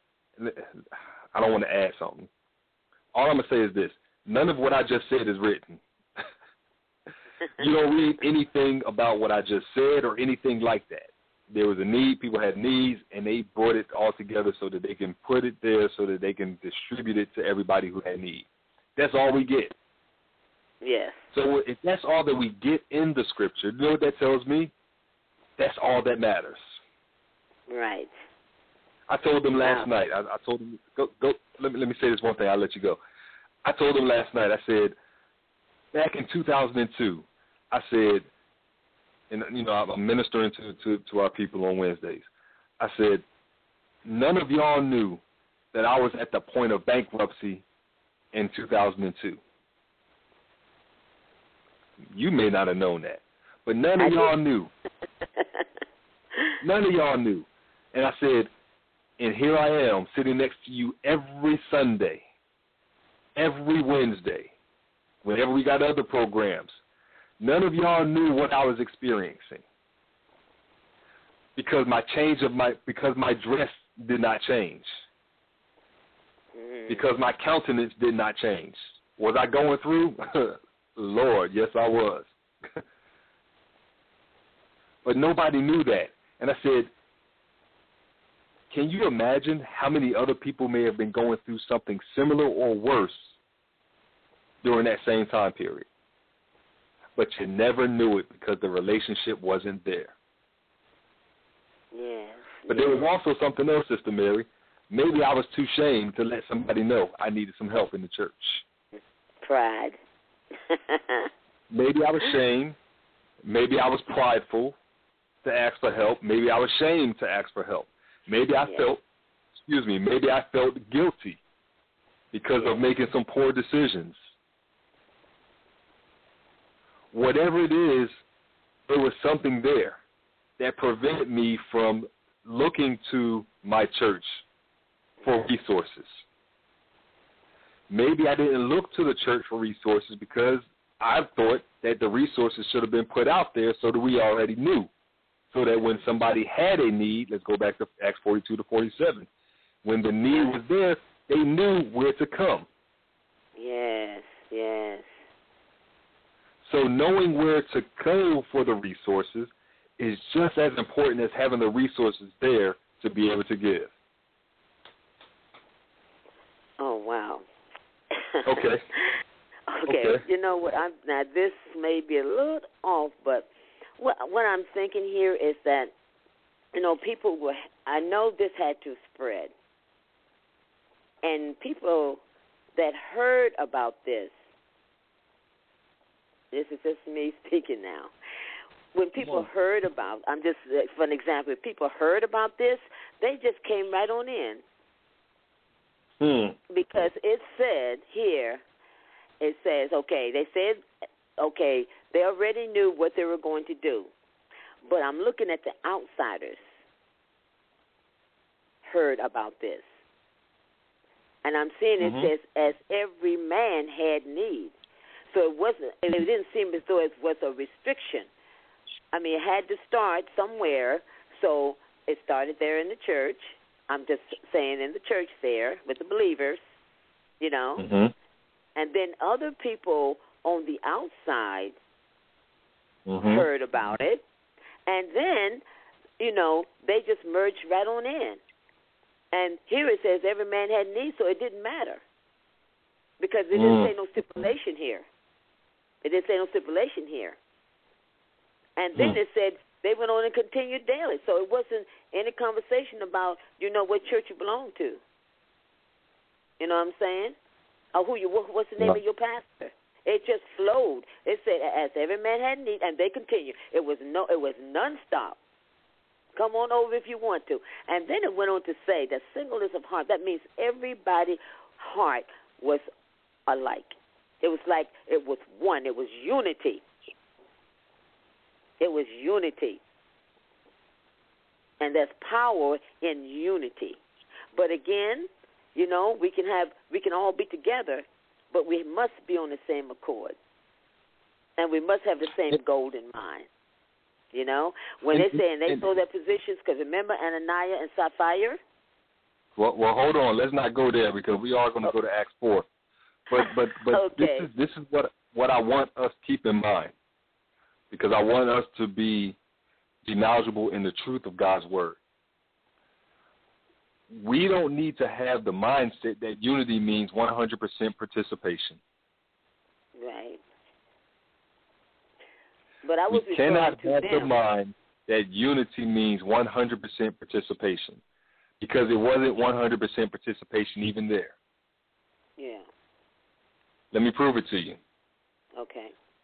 I don't want to add something. All I'm going to say is this. None of what I just said is written. You don't read anything about what I just said or anything like that. There was a need, people had needs, and they brought it all together so that they can put it there so that they can distribute it to everybody who had need. That's all we get. Yes. So if that's all that we get in the Scripture, you know what that tells me? That's all that matters. Right. I told them last wow. night, I, I told them, go, go. Let me, let me say this one thing, I'll let you go. I told them last night, I said, back in two thousand two, I said, and, you know, I'm ministering to, to, to our people on Wednesdays. I said, none of y'all knew that I was at the point of bankruptcy in two thousand two. You may not have known that, but none of y'all knew. None of y'all knew. And I said, and here I am sitting next to you every Sunday, every Wednesday, whenever we got other programs. None of y'all knew what I was experiencing because my change of my because my dress did not change, mm. because my countenance did not change. Was I going through? Lord, yes, I was. But nobody knew that, and I said, can you imagine how many other people may have been going through something similar or worse during that same time period? But you never knew it because the relationship wasn't there. Yes. But yes. there was also something else, Sister Mary. Maybe I was too ashamed to let somebody know I needed some help in the church. Pride. Maybe I was ashamed. Maybe I was prideful to ask for help. Maybe I was ashamed to ask for help. Maybe I yes. felt, excuse me, maybe I felt guilty because yes. of making some poor decisions. Whatever it is, there was something there that prevented me from looking to my church for resources. Maybe I didn't look to the church for resources because I thought that the resources should have been put out there so that we already knew, so that when somebody had a need, let's go back to Acts forty-two to forty-seven, when the need was there, they knew where to come. Yes, yes. So knowing where to go for the resources is just as important as having the resources there to be able to give. Oh, wow. Okay. okay. Okay. You know what? I'm, now, this may be a little off, but what, what I'm thinking here is that, you know, people were, I know this had to spread. And people that heard about this, this is just me speaking now. When people heard about, I'm just, for an example, if people heard about this, they just came right on in. Hmm. Because it said here, it says, okay, they said, okay, they already knew what they were going to do. But I'm looking at the outsiders heard about this. And I'm seeing it mm-hmm. says, as every man had need. So it wasn't, it didn't seem as though it was a restriction. I mean, it had to start somewhere, so it started there in the church. I'm just saying in the church there with the believers, you know. Mm-hmm. And then other people on the outside mm-hmm. heard about it. And then, you know, they just merged right on in. And here it says every man had need, so it didn't matter. Because it didn't mm. say no stipulation here. It didn't say no stipulation here. And then mm. it said they went on and continued daily. So it wasn't any conversation about, you know, what church you belong to. You know what I'm saying? Or who you, what's the name no. of your pastor? It just flowed. It said, as every man had need, and they continue. It was no, it was nonstop. Come on over if you want to. And then it went on to say that singleness of heart, that means everybody's heart was alike. It was like it was one. It was unity. It was unity. And there's power in unity. But again, you know, we can have, we can all be together, but we must be on the same accord. And we must have the same goal in mind. You know, when they say, and they sold their positions, because remember Ananias and Sapphira? Well, well, hold on. Let's not go there because we are going to go to Acts four. But but but okay. this is this is what what I want us to keep in mind, because I want us to be be knowledgeable in the truth of God's word. We don't need to have the mindset that unity means one hundred percent participation. Right. But I was we cannot have them. the mind that unity means one hundred percent participation, because it wasn't one hundred percent participation even there. Yeah. Let me prove it to you. Okay.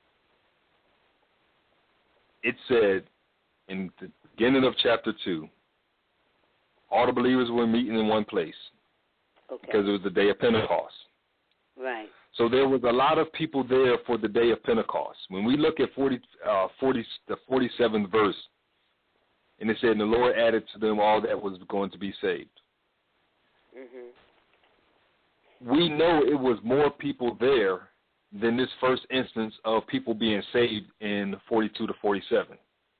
It said in the beginning of chapter two, all the believers were meeting in one place okay. because it was the day of Pentecost. Right. So there was a lot of people there for the day of Pentecost. When we look at forty, uh, forty, the forty-seventh verse, and it said, and the Lord added to them all that was going to be saved. Mm-hmm. We know it was more people there than this first instance of people being saved in forty-two to forty-seven.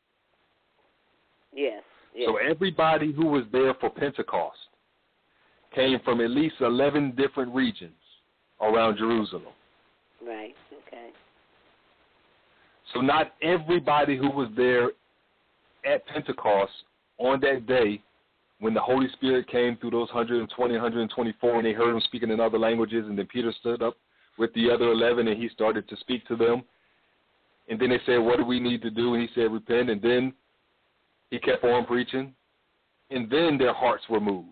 Yes. yes. So everybody who was there for Pentecost came from at least eleven different regions around Jerusalem. Right, okay. So not everybody who was there at Pentecost on that day when the Holy Spirit came through those one hundred twenty, one hundred twenty-four, and they heard him speaking in other languages, and then Peter stood up with the other eleven, and he started to speak to them. And then they said, what do we need to do? And he said, repent. And then he kept on preaching. And then their hearts were moved.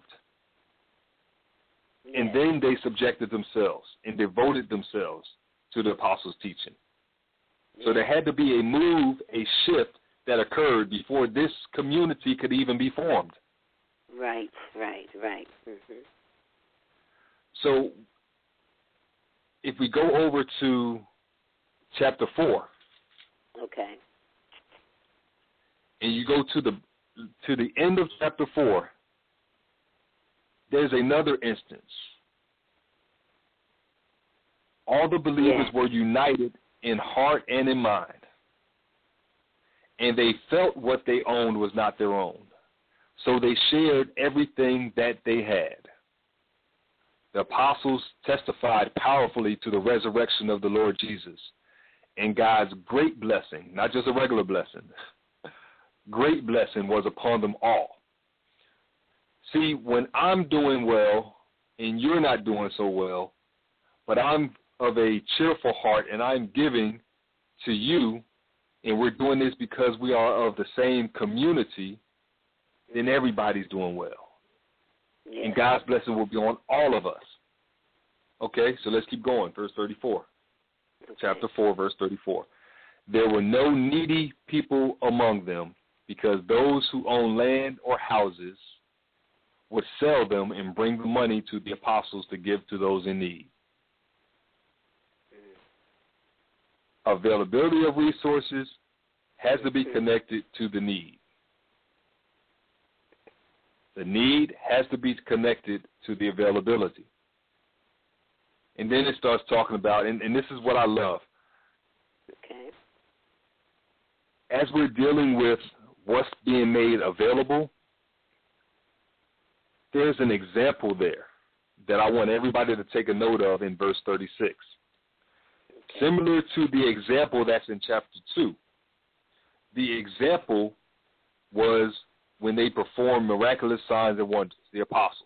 Yes. And then they subjected themselves and devoted themselves to the apostles' teaching. Yes. So there had to be a move, a shift that occurred before this community could even be formed. Right, right, right. Mm-hmm. So if we go over to chapter four, okay, and you go to the to the end of chapter four, there's another instance. All the believers yeah. were united in heart and in mind, and they felt what they owned was not their own. So they shared everything that they had. The apostles testified powerfully to the resurrection of the Lord Jesus and God's great blessing, not just a regular blessing. Great blessing was upon them all. See, when I'm doing well and you're not doing so well, but I'm of a cheerful heart and I'm giving to you, and we're doing this because we are of the same community, then everybody's doing well. Yeah. And God's blessing will be on all of us. Okay, so let's keep going. Verse thirty-four. Okay. Chapter four, verse thirty-four. There were no needy people among them, because those who own land or houses would sell them and bring the money to the apostles to give to those in need. Mm. Availability of resources has to be connected to the need. The need has to be connected to the availability. And then it starts talking about, and, and this is what I love. Okay. As we're dealing with what's being made available, there's an example there that I want everybody to take a note of in verse thirty-six. Okay. Similar to the example that's in chapter two. The example was when they performed miraculous signs and wonders, the apostles.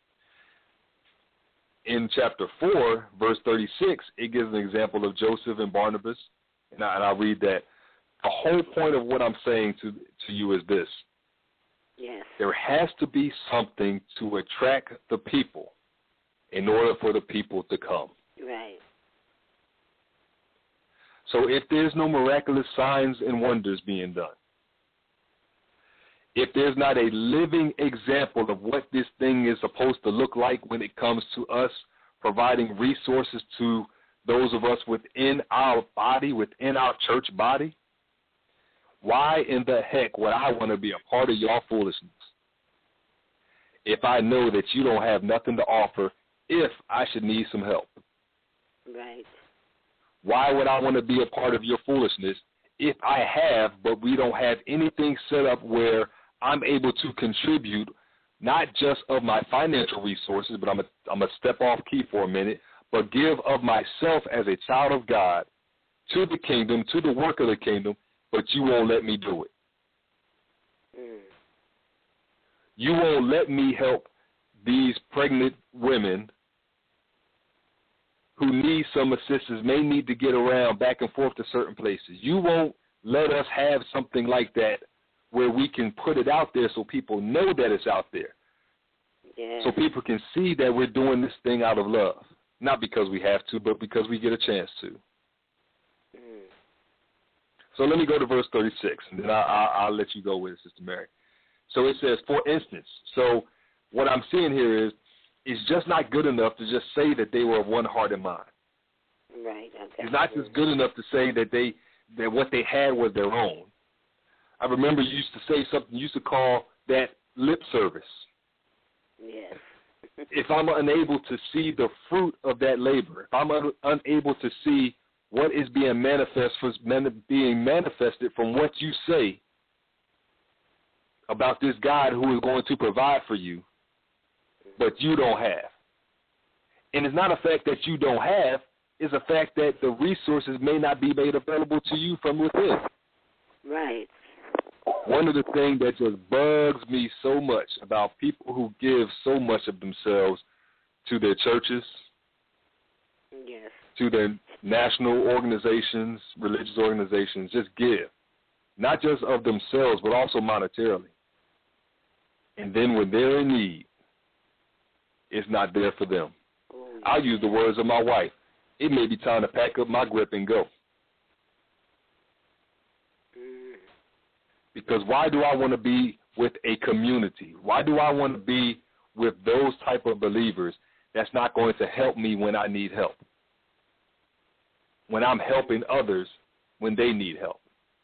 In chapter four, verse thirty-six, it gives an example of Joseph and Barnabas, and, I, and I'll read that. The whole point of what I'm saying to to you is this. Yes. There has to be something to attract the people in order for the people to come. Right. So if there's no miraculous signs and wonders being done, if there's not a living example of what this thing is supposed to look like when it comes to us providing resources to those of us within our body, within our church body, why in the heck would I want to be a part of your foolishness if I know that you don't have nothing to offer if I should need some help? Right. Why would I want to be a part of your foolishness if I have, but we don't have anything set up where I'm able to contribute not just of my financial resources, but I'm a, I'm a step off key for a minute, but give of myself as a child of God to the kingdom, to the work of the kingdom, but you won't let me do it. Mm. You won't let me help these pregnant women who need some assistance, may need to get around back and forth to certain places. You won't let us have something like that where we can put it out there so people know that it's out there. Yeah. So people can see that we're doing this thing out of love. Not because we have to, but because we get a chance to. Mm. So let me go to verse thirty-six, and then I, I, I'll let you go with it, Sister Mary. So it says, for instance, so what I'm seeing here is, it's just not good enough to just say that they were of one heart and mind. Right. Okay. It's not just good enough to say that they that what they had was their own. I remember you used to say something, you used to call that lip service. Yes. If I'm unable to see the fruit of that labor, if I'm un- unable to see what is being manifest, being manifested from what you say about this God who is going to provide for you, but you don't have. And it's not a fact that you don't have, it's a fact that the resources may not be made available to you from within. Right. One of the things that just bugs me so much about people who give so much of themselves to their churches, yes, to their national organizations, religious organizations, just give. Not just of themselves, but also monetarily. And then when they're in need, it's not there for them. Oh, yes. I'll use the words of my wife. It may be time to pack up my grip and go. Mm. Because why do I want to be with a community? Why do I want to be with those type of believers that's not going to help me when I need help? When I'm helping others when they need help.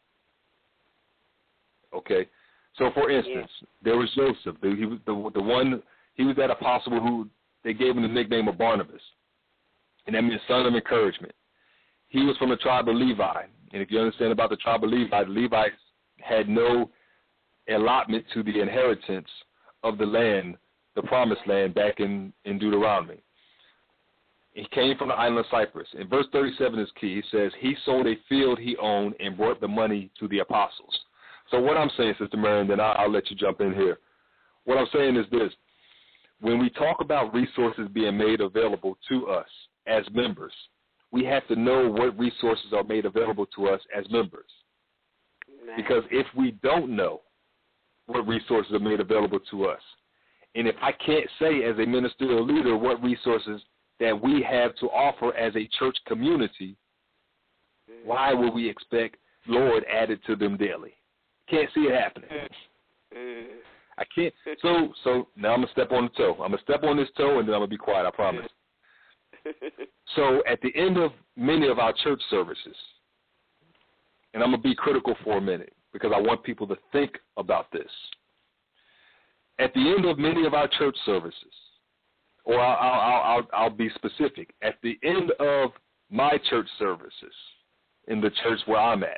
Okay? So, for instance, yeah. there was Joseph. The, he was the, the one, he was that apostle who they gave him the nickname of Barnabas. And that means son of encouragement. He was from the tribe of Levi. And if you understand about the tribe of Levi, the Levites had no allotment to the inheritance of the land, the promised land, back in, in Deuteronomy. He came from the island of Cyprus. In verse thirty-seven is key. He says, he sold a field he owned and brought the money to the apostles. So what I'm saying, Sister Mary, and then I'll, I'll let you jump in here. What I'm saying is this. When we talk about resources being made available to us as members, we have to know what resources are made available to us as members. Right. Because if we don't know what resources are made available to us, and if I can't say as a ministerial leader what resources that we have to offer as a church community, mm-hmm. why would we expect Lord added to them daily? Can't see it happening. Mm-hmm. I can't. So so now I'm going to step on the toe. I'm going to step on this toe, and then I'm going to be quiet, I promise. So at the end of many of our church services, and I'm going to be critical for a minute because I want people to think about this. At the end of many of our church services, or I'll, I'll, I'll, I'll be specific, at the end of my church services in the church where I'm at,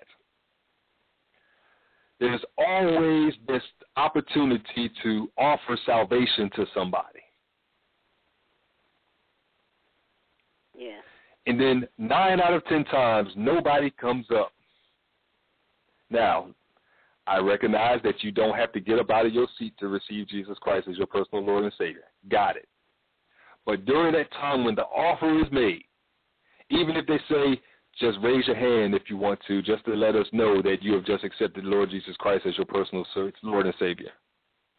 there's always this opportunity to offer salvation to somebody. Yeah. And then nine out of ten times, nobody comes up. Now, I recognize that you don't have to get up out of your seat to receive Jesus Christ as your personal Lord and Savior. Got it. But during that time when the offer is made, even if they say, just raise your hand if you want to, just to let us know that you have just accepted the Lord Jesus Christ as your personal Lord and Savior.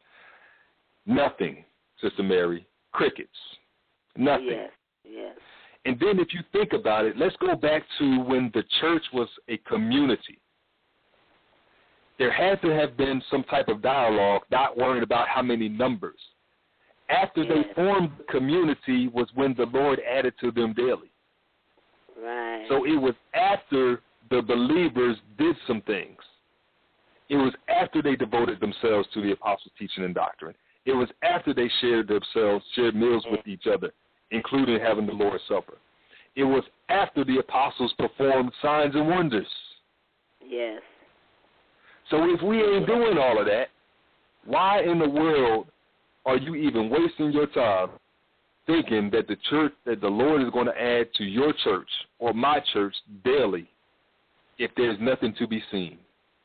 Nothing, Sister Mary. Crickets. Nothing. Yes, yes. And then if you think about it, let's go back to when the church was a community. There had to have been some type of dialogue, not worried about how many numbers. After yes. they formed the community was when the Lord added to them daily. Right. So it was after the believers did some things. It was after they devoted themselves to the apostles' teaching and doctrine. It was after they shared themselves, shared meals with each other, including having the Lord's Supper. It was after the apostles performed signs and wonders. Yes. So if we ain't doing all of that, why in the world are you even wasting your time thinking that the church, that the Lord is going to add to your church or my church daily if there's nothing to be seen?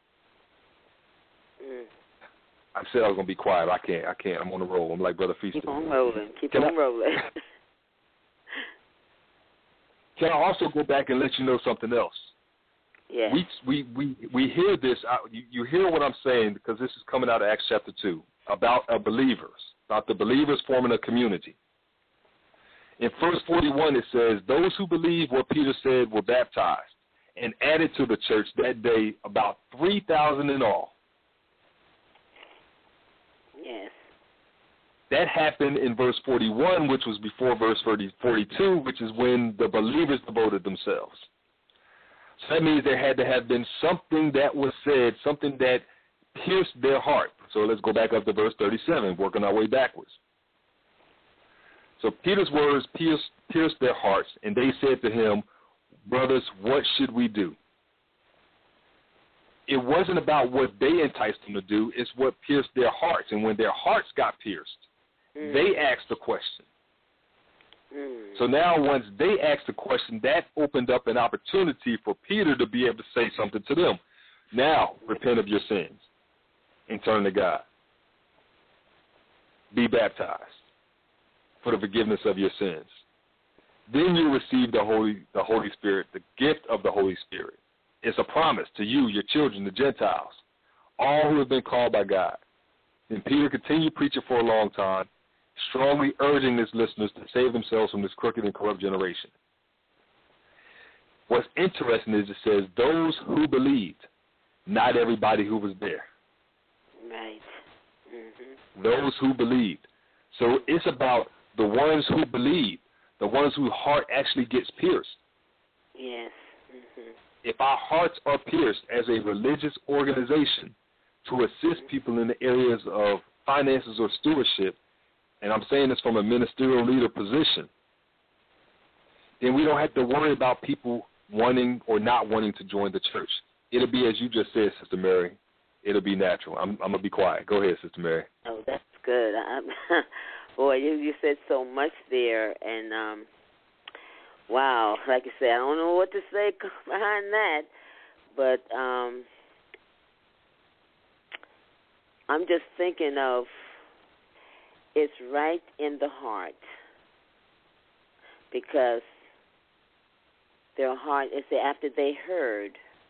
Mm. I said I was going to be quiet. I can't. I can't. I'm on the roll. I'm like Brother Feaster. Keep on rolling. Keep Can on I, rolling. Can I also go back and let you know something else? Yeah. We we we we hear this. Uh, you, you hear what I'm saying because this is coming out of Acts chapter two about uh, believers, about the believers forming a community. In verse forty-one, it says, "Those who believed what Peter said were baptized and added to the church that day about three thousand in all." Yes. That happened in verse forty-one, which was before verse forty-two, which is when the believers devoted themselves. So that means there had to have been something that was said, something that pierced their heart. So let's go back up to verse thirty-seven, working our way backwards. So Peter's words pierced, pierced their hearts, and they said to him, "Brothers, what should we do?" It wasn't about what they enticed them to do, it's what pierced their hearts. And when their hearts got pierced, mm. they asked a question. Mm. So now once they asked the question, that opened up an opportunity for Peter to be able to say something to them. Now, repent of your sins and turn to God. Be baptized for the forgiveness of your sins. Then you receive the Holy, the Holy Spirit, the gift of the Holy Spirit. It's a promise to you, your children, the Gentiles, all who have been called by God. Then Peter continued preaching for a long time, strongly urging his listeners to save themselves from this crooked and corrupt generation. What's interesting is it says those who believed, not everybody who was there. Right. Mm-hmm. Those who believed. So it's about the ones who believe, the ones whose heart actually gets pierced. Yes. Mm-hmm. If our hearts are pierced as a religious organization to assist people in the areas of finances or stewardship, and I'm saying this from a ministerial leader position, then we don't have to worry about people wanting or not wanting to join the church. It'll be, as you just said, Sister Mary, it'll be natural. I'm, I'm going to be quiet. Go ahead, Sister Mary. Oh, that's good. I'm, boy, you, you said so much there, and um, wow, like I said, I don't know what to say behind that, but um, I'm just thinking of it's right in the heart, because their heart, it's after they heard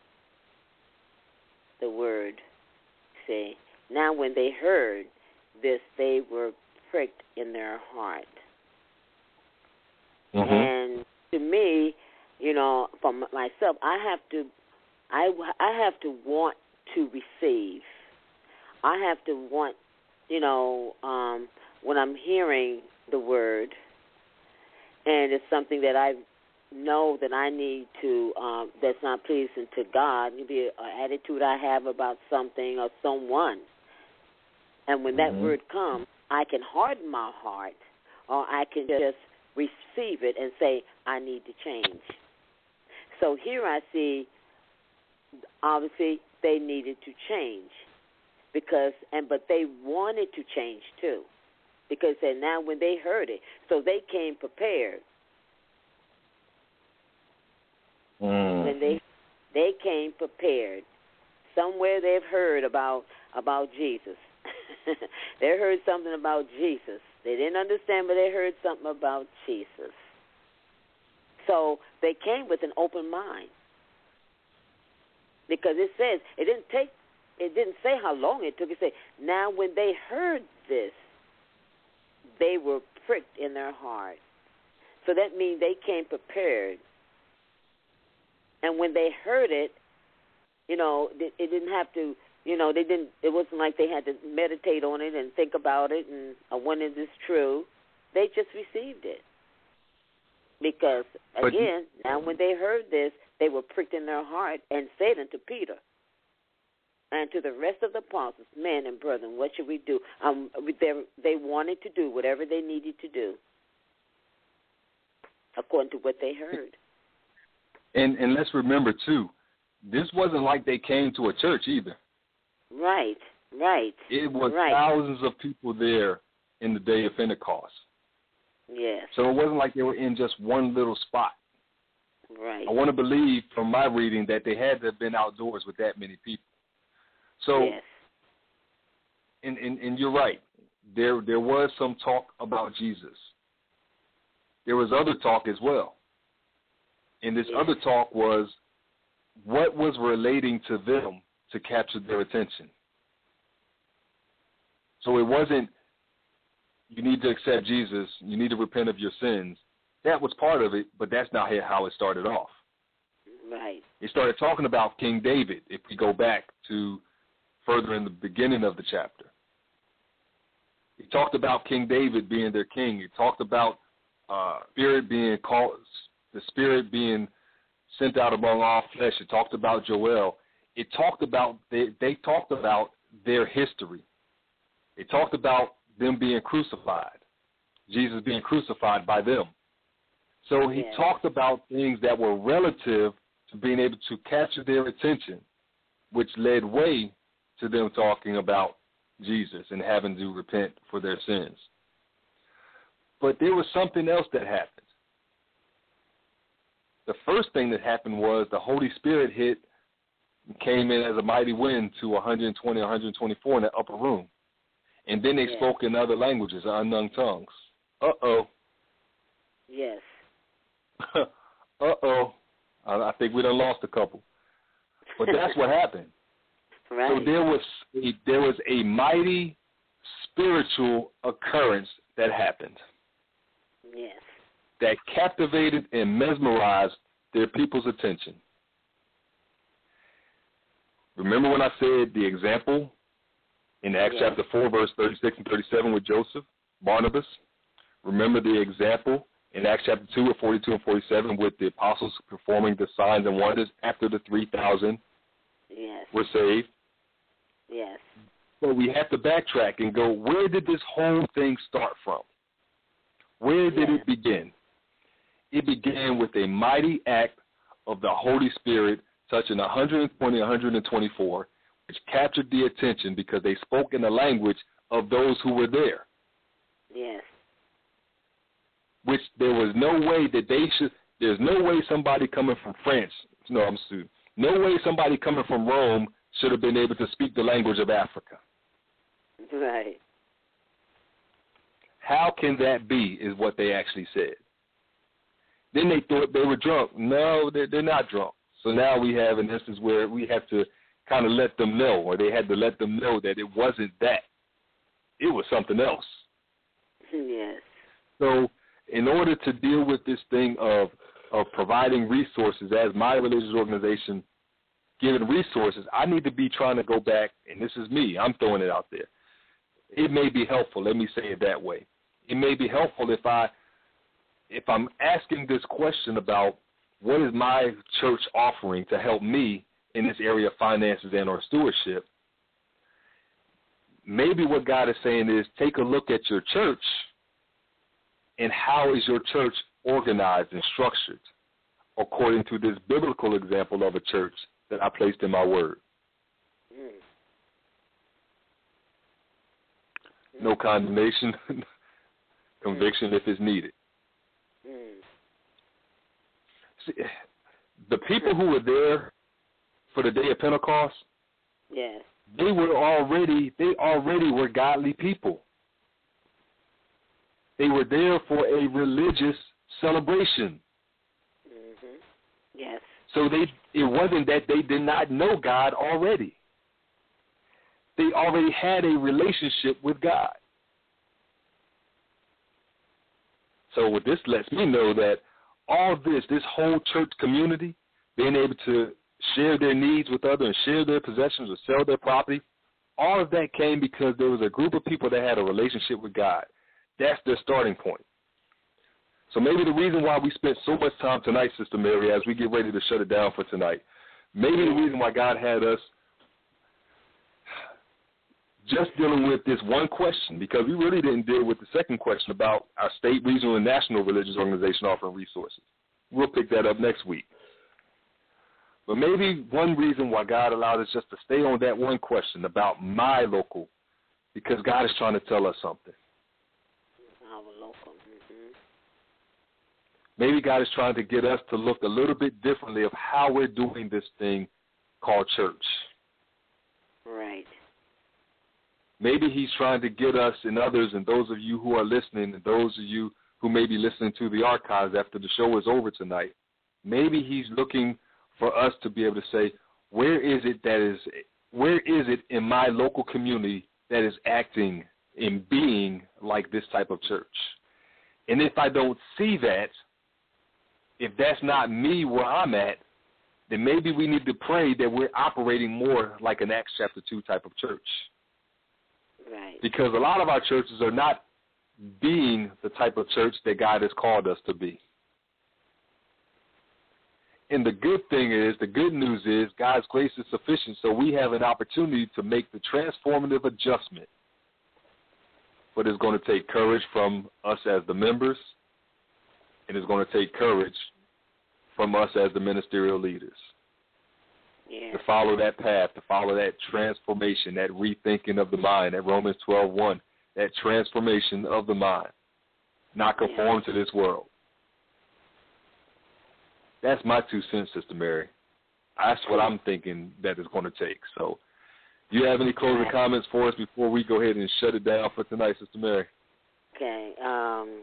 the word, see, now when they heard this, they were pricked in their heart. Mm-hmm. And to me, you know, for myself, I have to, I, I have to want to receive. I have to want, you know, um, when I'm hearing the word, and it's something that I know that I need to, um, that's not pleasing to God, maybe an attitude I have about something or someone. And when mm-hmm. that word comes, I can harden my heart, or I can just receive it and say, I need to change. So here I see, obviously, they needed to change, because, and but they wanted to change too, because then now when they heard it, so they came prepared. Mm. When they they came prepared, somewhere they've heard about about Jesus. They heard something about Jesus. They didn't understand, but they heard something about Jesus. So they came with an open mind, because it says it didn't take. It didn't say how long it took. It said now when they heard this, they were pricked in their heart. So that means they came prepared. And when they heard it, you know, it didn't have to, you know, they didn't, it wasn't like they had to meditate on it and think about it and uh, when is this true. They just received it. Because, again, but, now when they heard this, they were pricked in their heart and said unto Peter and to the rest of the apostles, men and brethren, what should we do? Um, they, they wanted to do whatever they needed to do according to what they heard. And and let's remember, too, this wasn't like they came to a church either. Right, right. It was right. thousands of people there in the day of Pentecost. Yes. So it wasn't like they were in just one little spot. Right. I want to believe from my reading that they had to have been outdoors with that many people. So, yes. and, and, and you're right. There there was some talk about Jesus. There was other talk as well. And this yes. other talk was what was relating to them to capture their attention. So it wasn't, you need to accept Jesus, you need to repent of your sins. That was part of it, but that's not how it started off. Right. It started talking about King David, if we go back to further in the beginning of the chapter. He talked about King David being their king. He talked about uh, spirit being called, the Spirit being sent out among all flesh. It talked about Joel. It talked about, they, they talked about their history. It talked about them being crucified, Jesus being crucified by them. So he yeah. talked about things that were relative to being able to capture their attention, which led way to them talking about Jesus and having to repent for their sins. But there was something else that happened. The first thing that happened was the Holy Spirit hit and came in as a mighty wind to one hundred twenty, one hundred twenty-four in the upper room. And then they yes. spoke in other languages, unknown tongues. Uh-oh. Yes. Uh-oh. I, I think we done lost a couple. But that's what happened. Right. So there was a, there was a mighty spiritual occurrence that happened. Yes. That captivated and mesmerized their people's attention. Remember when I said the example in Acts yes. chapter four, verse thirty-six and thirty-seven with Joseph, Barnabas? Remember the example in Acts chapter two, with forty-two and forty-seven with the apostles performing the signs and wonders after the three thousand yes. were saved? Yes. So we have to backtrack and go, where did this whole thing start from? Where did yes. it begin? It began with a mighty act of the Holy Spirit touching one hundred twenty, one hundred twenty-four, which captured the attention because they spoke in the language of those who were there. Yes. Which there was no way that they should, there's no way somebody coming from France, no, I'm sorry, no way somebody coming from Rome should have been able to speak the language of Africa. Right. How can that be, is what they actually said. Then they thought they were drunk. No, they're, they're not drunk. So now we have an instance where we have to kind of let them know, or they had to let them know that it wasn't that. It was something else. Yes. So in order to deal with this thing of, of providing resources, as my religious organization giving resources, I need to be trying to go back, and this is me, I'm throwing it out there. It may be helpful, let me say it that way. It may be helpful if I, if I'm asking this question about what is my church offering to help me in this area of finances and or stewardship, maybe what God is saying is take a look at your church and how is your church organized and structured according to this biblical example of a church that I placed in my word. Mm. No condemnation, conviction if it's needed. Mm. See, the people who were there for the day of Pentecost, yes. they were already, they already were godly people. They were there for a religious celebration. Mm-hmm. Yes. So they, it wasn't that they did not know God already. They already had a relationship with God. So what this lets me know that all this, this whole church community, being able to share their needs with others and share their possessions or sell their property, all of that came because there was a group of people that had a relationship with God. That's their starting point. So maybe the reason why we spent so much time tonight, Sister Mary, as we get ready to shut it down for tonight, maybe the reason why God had us just dealing with this one question, because we really didn't deal with the second question about our state, regional, and national religious organization offering resources. We'll pick that up next week. But maybe one reason why God allowed us just to stay on that one question about my local, because God is trying to tell us something. Our local. Mm-hmm. Maybe God is trying to get us to look a little bit differently of how we're doing this thing called church. Right. Maybe he's trying to get us and others and those of you who are listening and those of you who may be listening to the archives after the show is over tonight, maybe he's looking for us to be able to say, where is it that is, where is it in my local community that is acting and being like this type of church? And if I don't see that, if that's not me where I'm at, then maybe we need to pray that we're operating more like an Acts chapter two type of church. Right. Because a lot of our churches are not being the type of church that God has called us to be. And the good thing is, the good news is, God's grace is sufficient, so we have an opportunity to make the transformative adjustment. But it's going to take courage from us as the members, and it's going to take courage from us as the ministerial leaders. Yeah. To follow that path, to follow that transformation, that rethinking of the mind, that Romans twelve one, that transformation of the mind, not conform yeah. to this world. That's my two cents, Sister Mary. That's what I'm thinking that it's going to take. So do you have any closing comments for us before we go ahead and shut it down for tonight, Sister Mary? Okay. Um,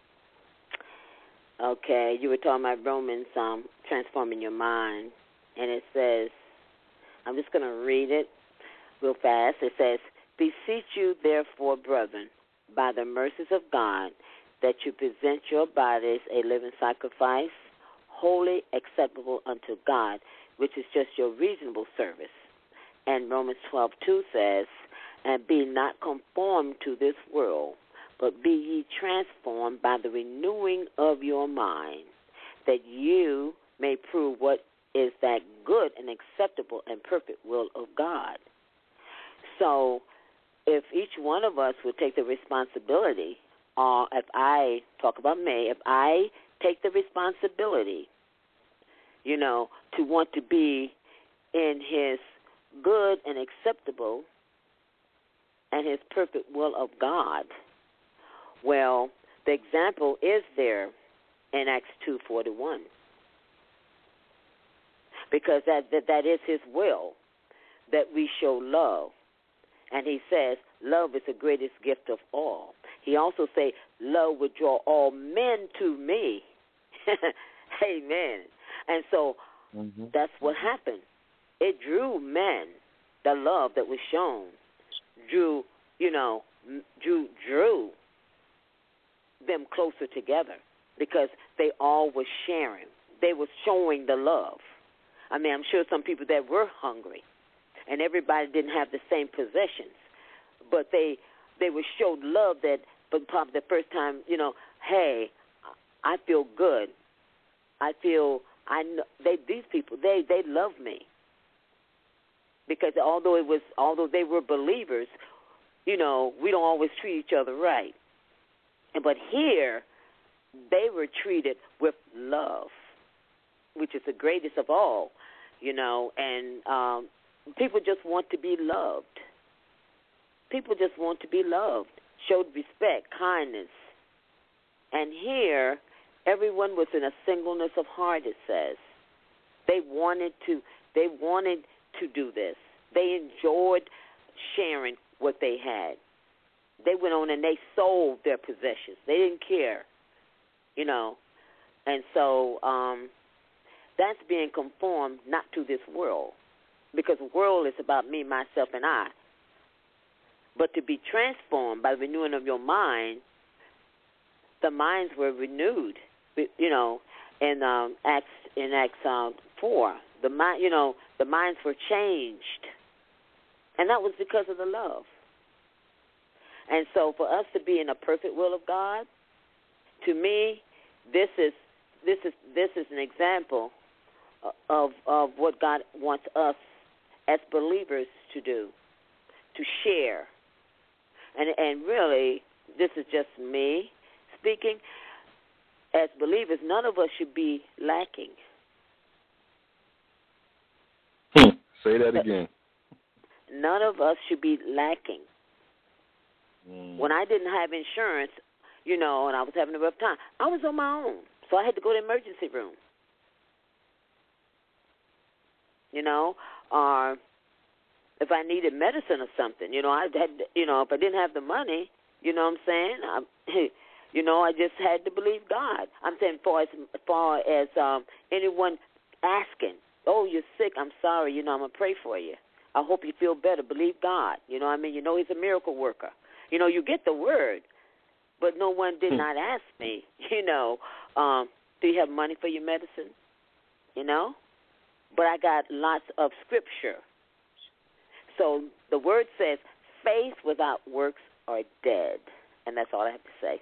okay, you were talking about Romans, um, transforming your mind. And it says, I'm just going to read it real fast. It says, beseech you, therefore, brethren, by the mercies of God, that you present your bodies a living sacrifice, wholly acceptable unto God, which is just your reasonable service. And Romans twelve two says, and be not conformed to this world, but be ye transformed by the renewing of your mind, that you may prove what is that good and acceptable and perfect will of God. So if each one of us would take the responsibility, or uh, if I talk about me, if I take the responsibility, you know, to want to be in his good and acceptable and his perfect will of God, well, the example is there in Acts two forty-one. Because that, that that is his will, that we show love. And he says, love is the greatest gift of all. He also say, love would draw all men to me. Amen. And so mm-hmm. that's what happened. It drew men. The love that was shown drew, you know, drew, drew them closer together because they all were sharing. They were showing the love. I mean, I'm sure some people that were hungry, and everybody didn't have the same possessions, but they they were showed love that, but probably the first time, you know, hey, I feel good. I feel I know they these people they they love me because although it was although they were believers, you know, we don't always treat each other right, but here they were treated with love, which is the greatest of all, you know, and um, people just want to be loved. People just want to be loved, showed respect, kindness. And here, everyone was in a singleness of heart, it says. They wanted to, they wanted to do this. They enjoyed sharing what they had. They went on and they sold their possessions. They didn't care, you know. And so um, that's being conformed not to this world, because the world is about me, myself, and I. But to be transformed by the renewing of your mind, the minds were renewed. You know, in um, Acts in Acts um, four, the mind, you know, the minds were changed, and that was because of the love. And so, for us to be in the perfect will of God, to me, this is this is this is an example of of what God wants us as believers to do, to share. And and really, this is just me speaking. As believers, none of us should be lacking. Hmm. Say that again. None of us should be lacking. Mm. When I didn't have insurance, you know, and I was having a rough time, I was on my own. So I had to go to the emergency room. You know, or if I needed medicine or something, you know, I had, you know, if I didn't have the money, you know what I'm saying? I, You know, I just had to believe God. I'm saying, far as, as far as um, anyone asking, oh, you're sick, I'm sorry, you know, I'm going to pray for you. I hope you feel better. Believe God. You know what I mean? You know He's a miracle worker. You know, you get the word, but no one did not ask me, you know, um, do you have money for your medicine? You know? But I got lots of scripture. So the word says, faith without works are dead. And that's all I have to say.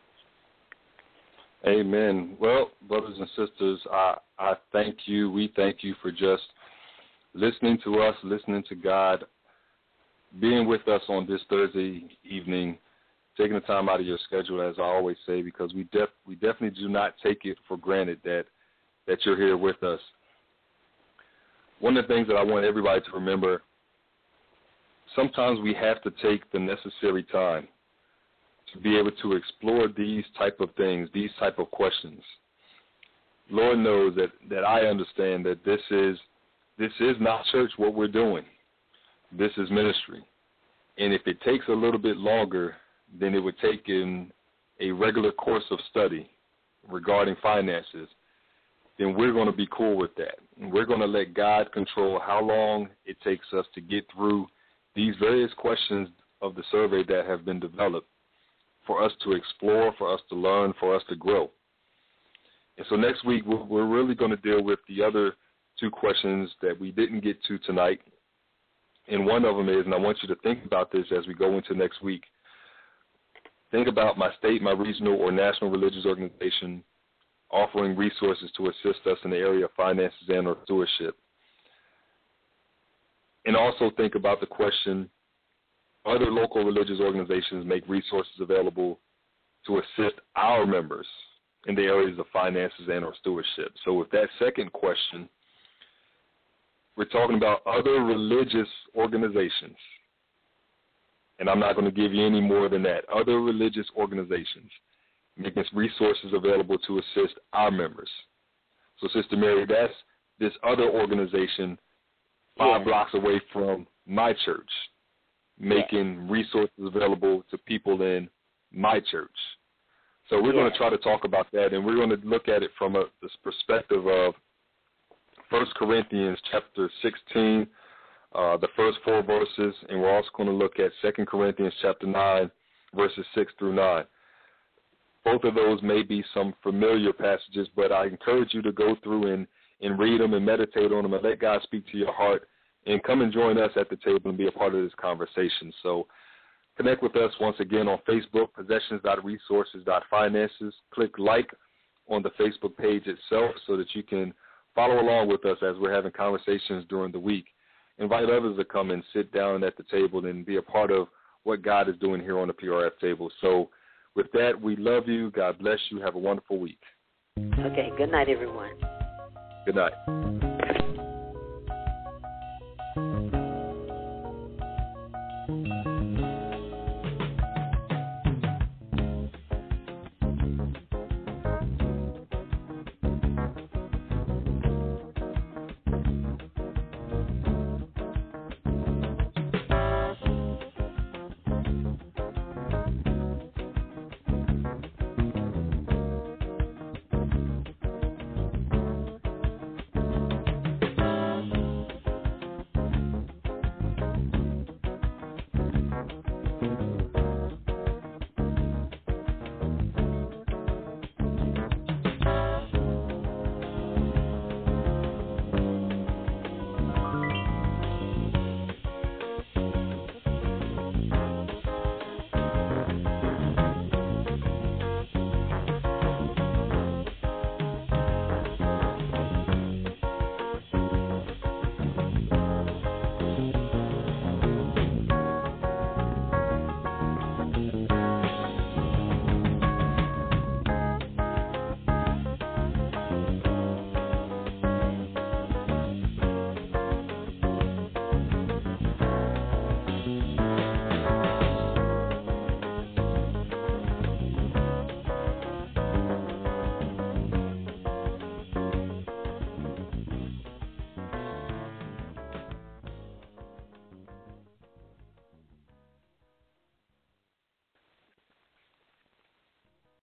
Amen. Well, brothers and sisters, I, I thank you. We thank you for just listening to us, listening to God, being with us on this Thursday evening, taking the time out of your schedule, as I always say, because we def, we definitely do not take it for granted that, that you're here with us. One of the things that I want everybody to remember, sometimes we have to take the necessary time to be able to explore these type of things, these type of questions. Lord knows that, that I understand that this is this is not church what we're doing. This is ministry. And if it takes a little bit longer than it would take in a regular course of study regarding finances, then we're going to be cool with that. And we're going to let God control how long it takes us to get through these various questions of the survey that have been developed for us to explore, for us to learn, for us to grow. And so next week, we're really going to deal with the other two questions that we didn't get to tonight. And one of them is, and I want you to think about this as we go into next week, think about my state, my regional, or national religious organization offering resources to assist us in the area of finances and or stewardship. And also think about the question, other local religious organizations make resources available to assist our members in the areas of finances and or stewardship. So with that second question, we're talking about other religious organizations. And I'm not going to give you any more than that. Other religious organizations making resources available to assist our members. So, Sister Mary, that's this other organization five yeah. blocks away from my church, making yeah. resources available to people in my church. So we're yeah. going to try to talk about that, and we're going to look at it from a this perspective of First Corinthians chapter sixteen, uh, the first four verses, and we're also going to look at Second Corinthians chapter nine, verses six through nine. Both of those may be some familiar passages, but I encourage you to go through and, and read them and meditate on them and let God speak to your heart, and come and join us at the table and be a part of this conversation. So connect with us once again on Facebook, possessions dot resources dot finances. Click like on the Facebook page itself so that you can follow along with us as we're having conversations during the week. Invite others to come and sit down at the table and be a part of what God is doing here on the P R F table. So with that, we love you. God bless you. Have a wonderful week. Okay. Good night, everyone. Good night.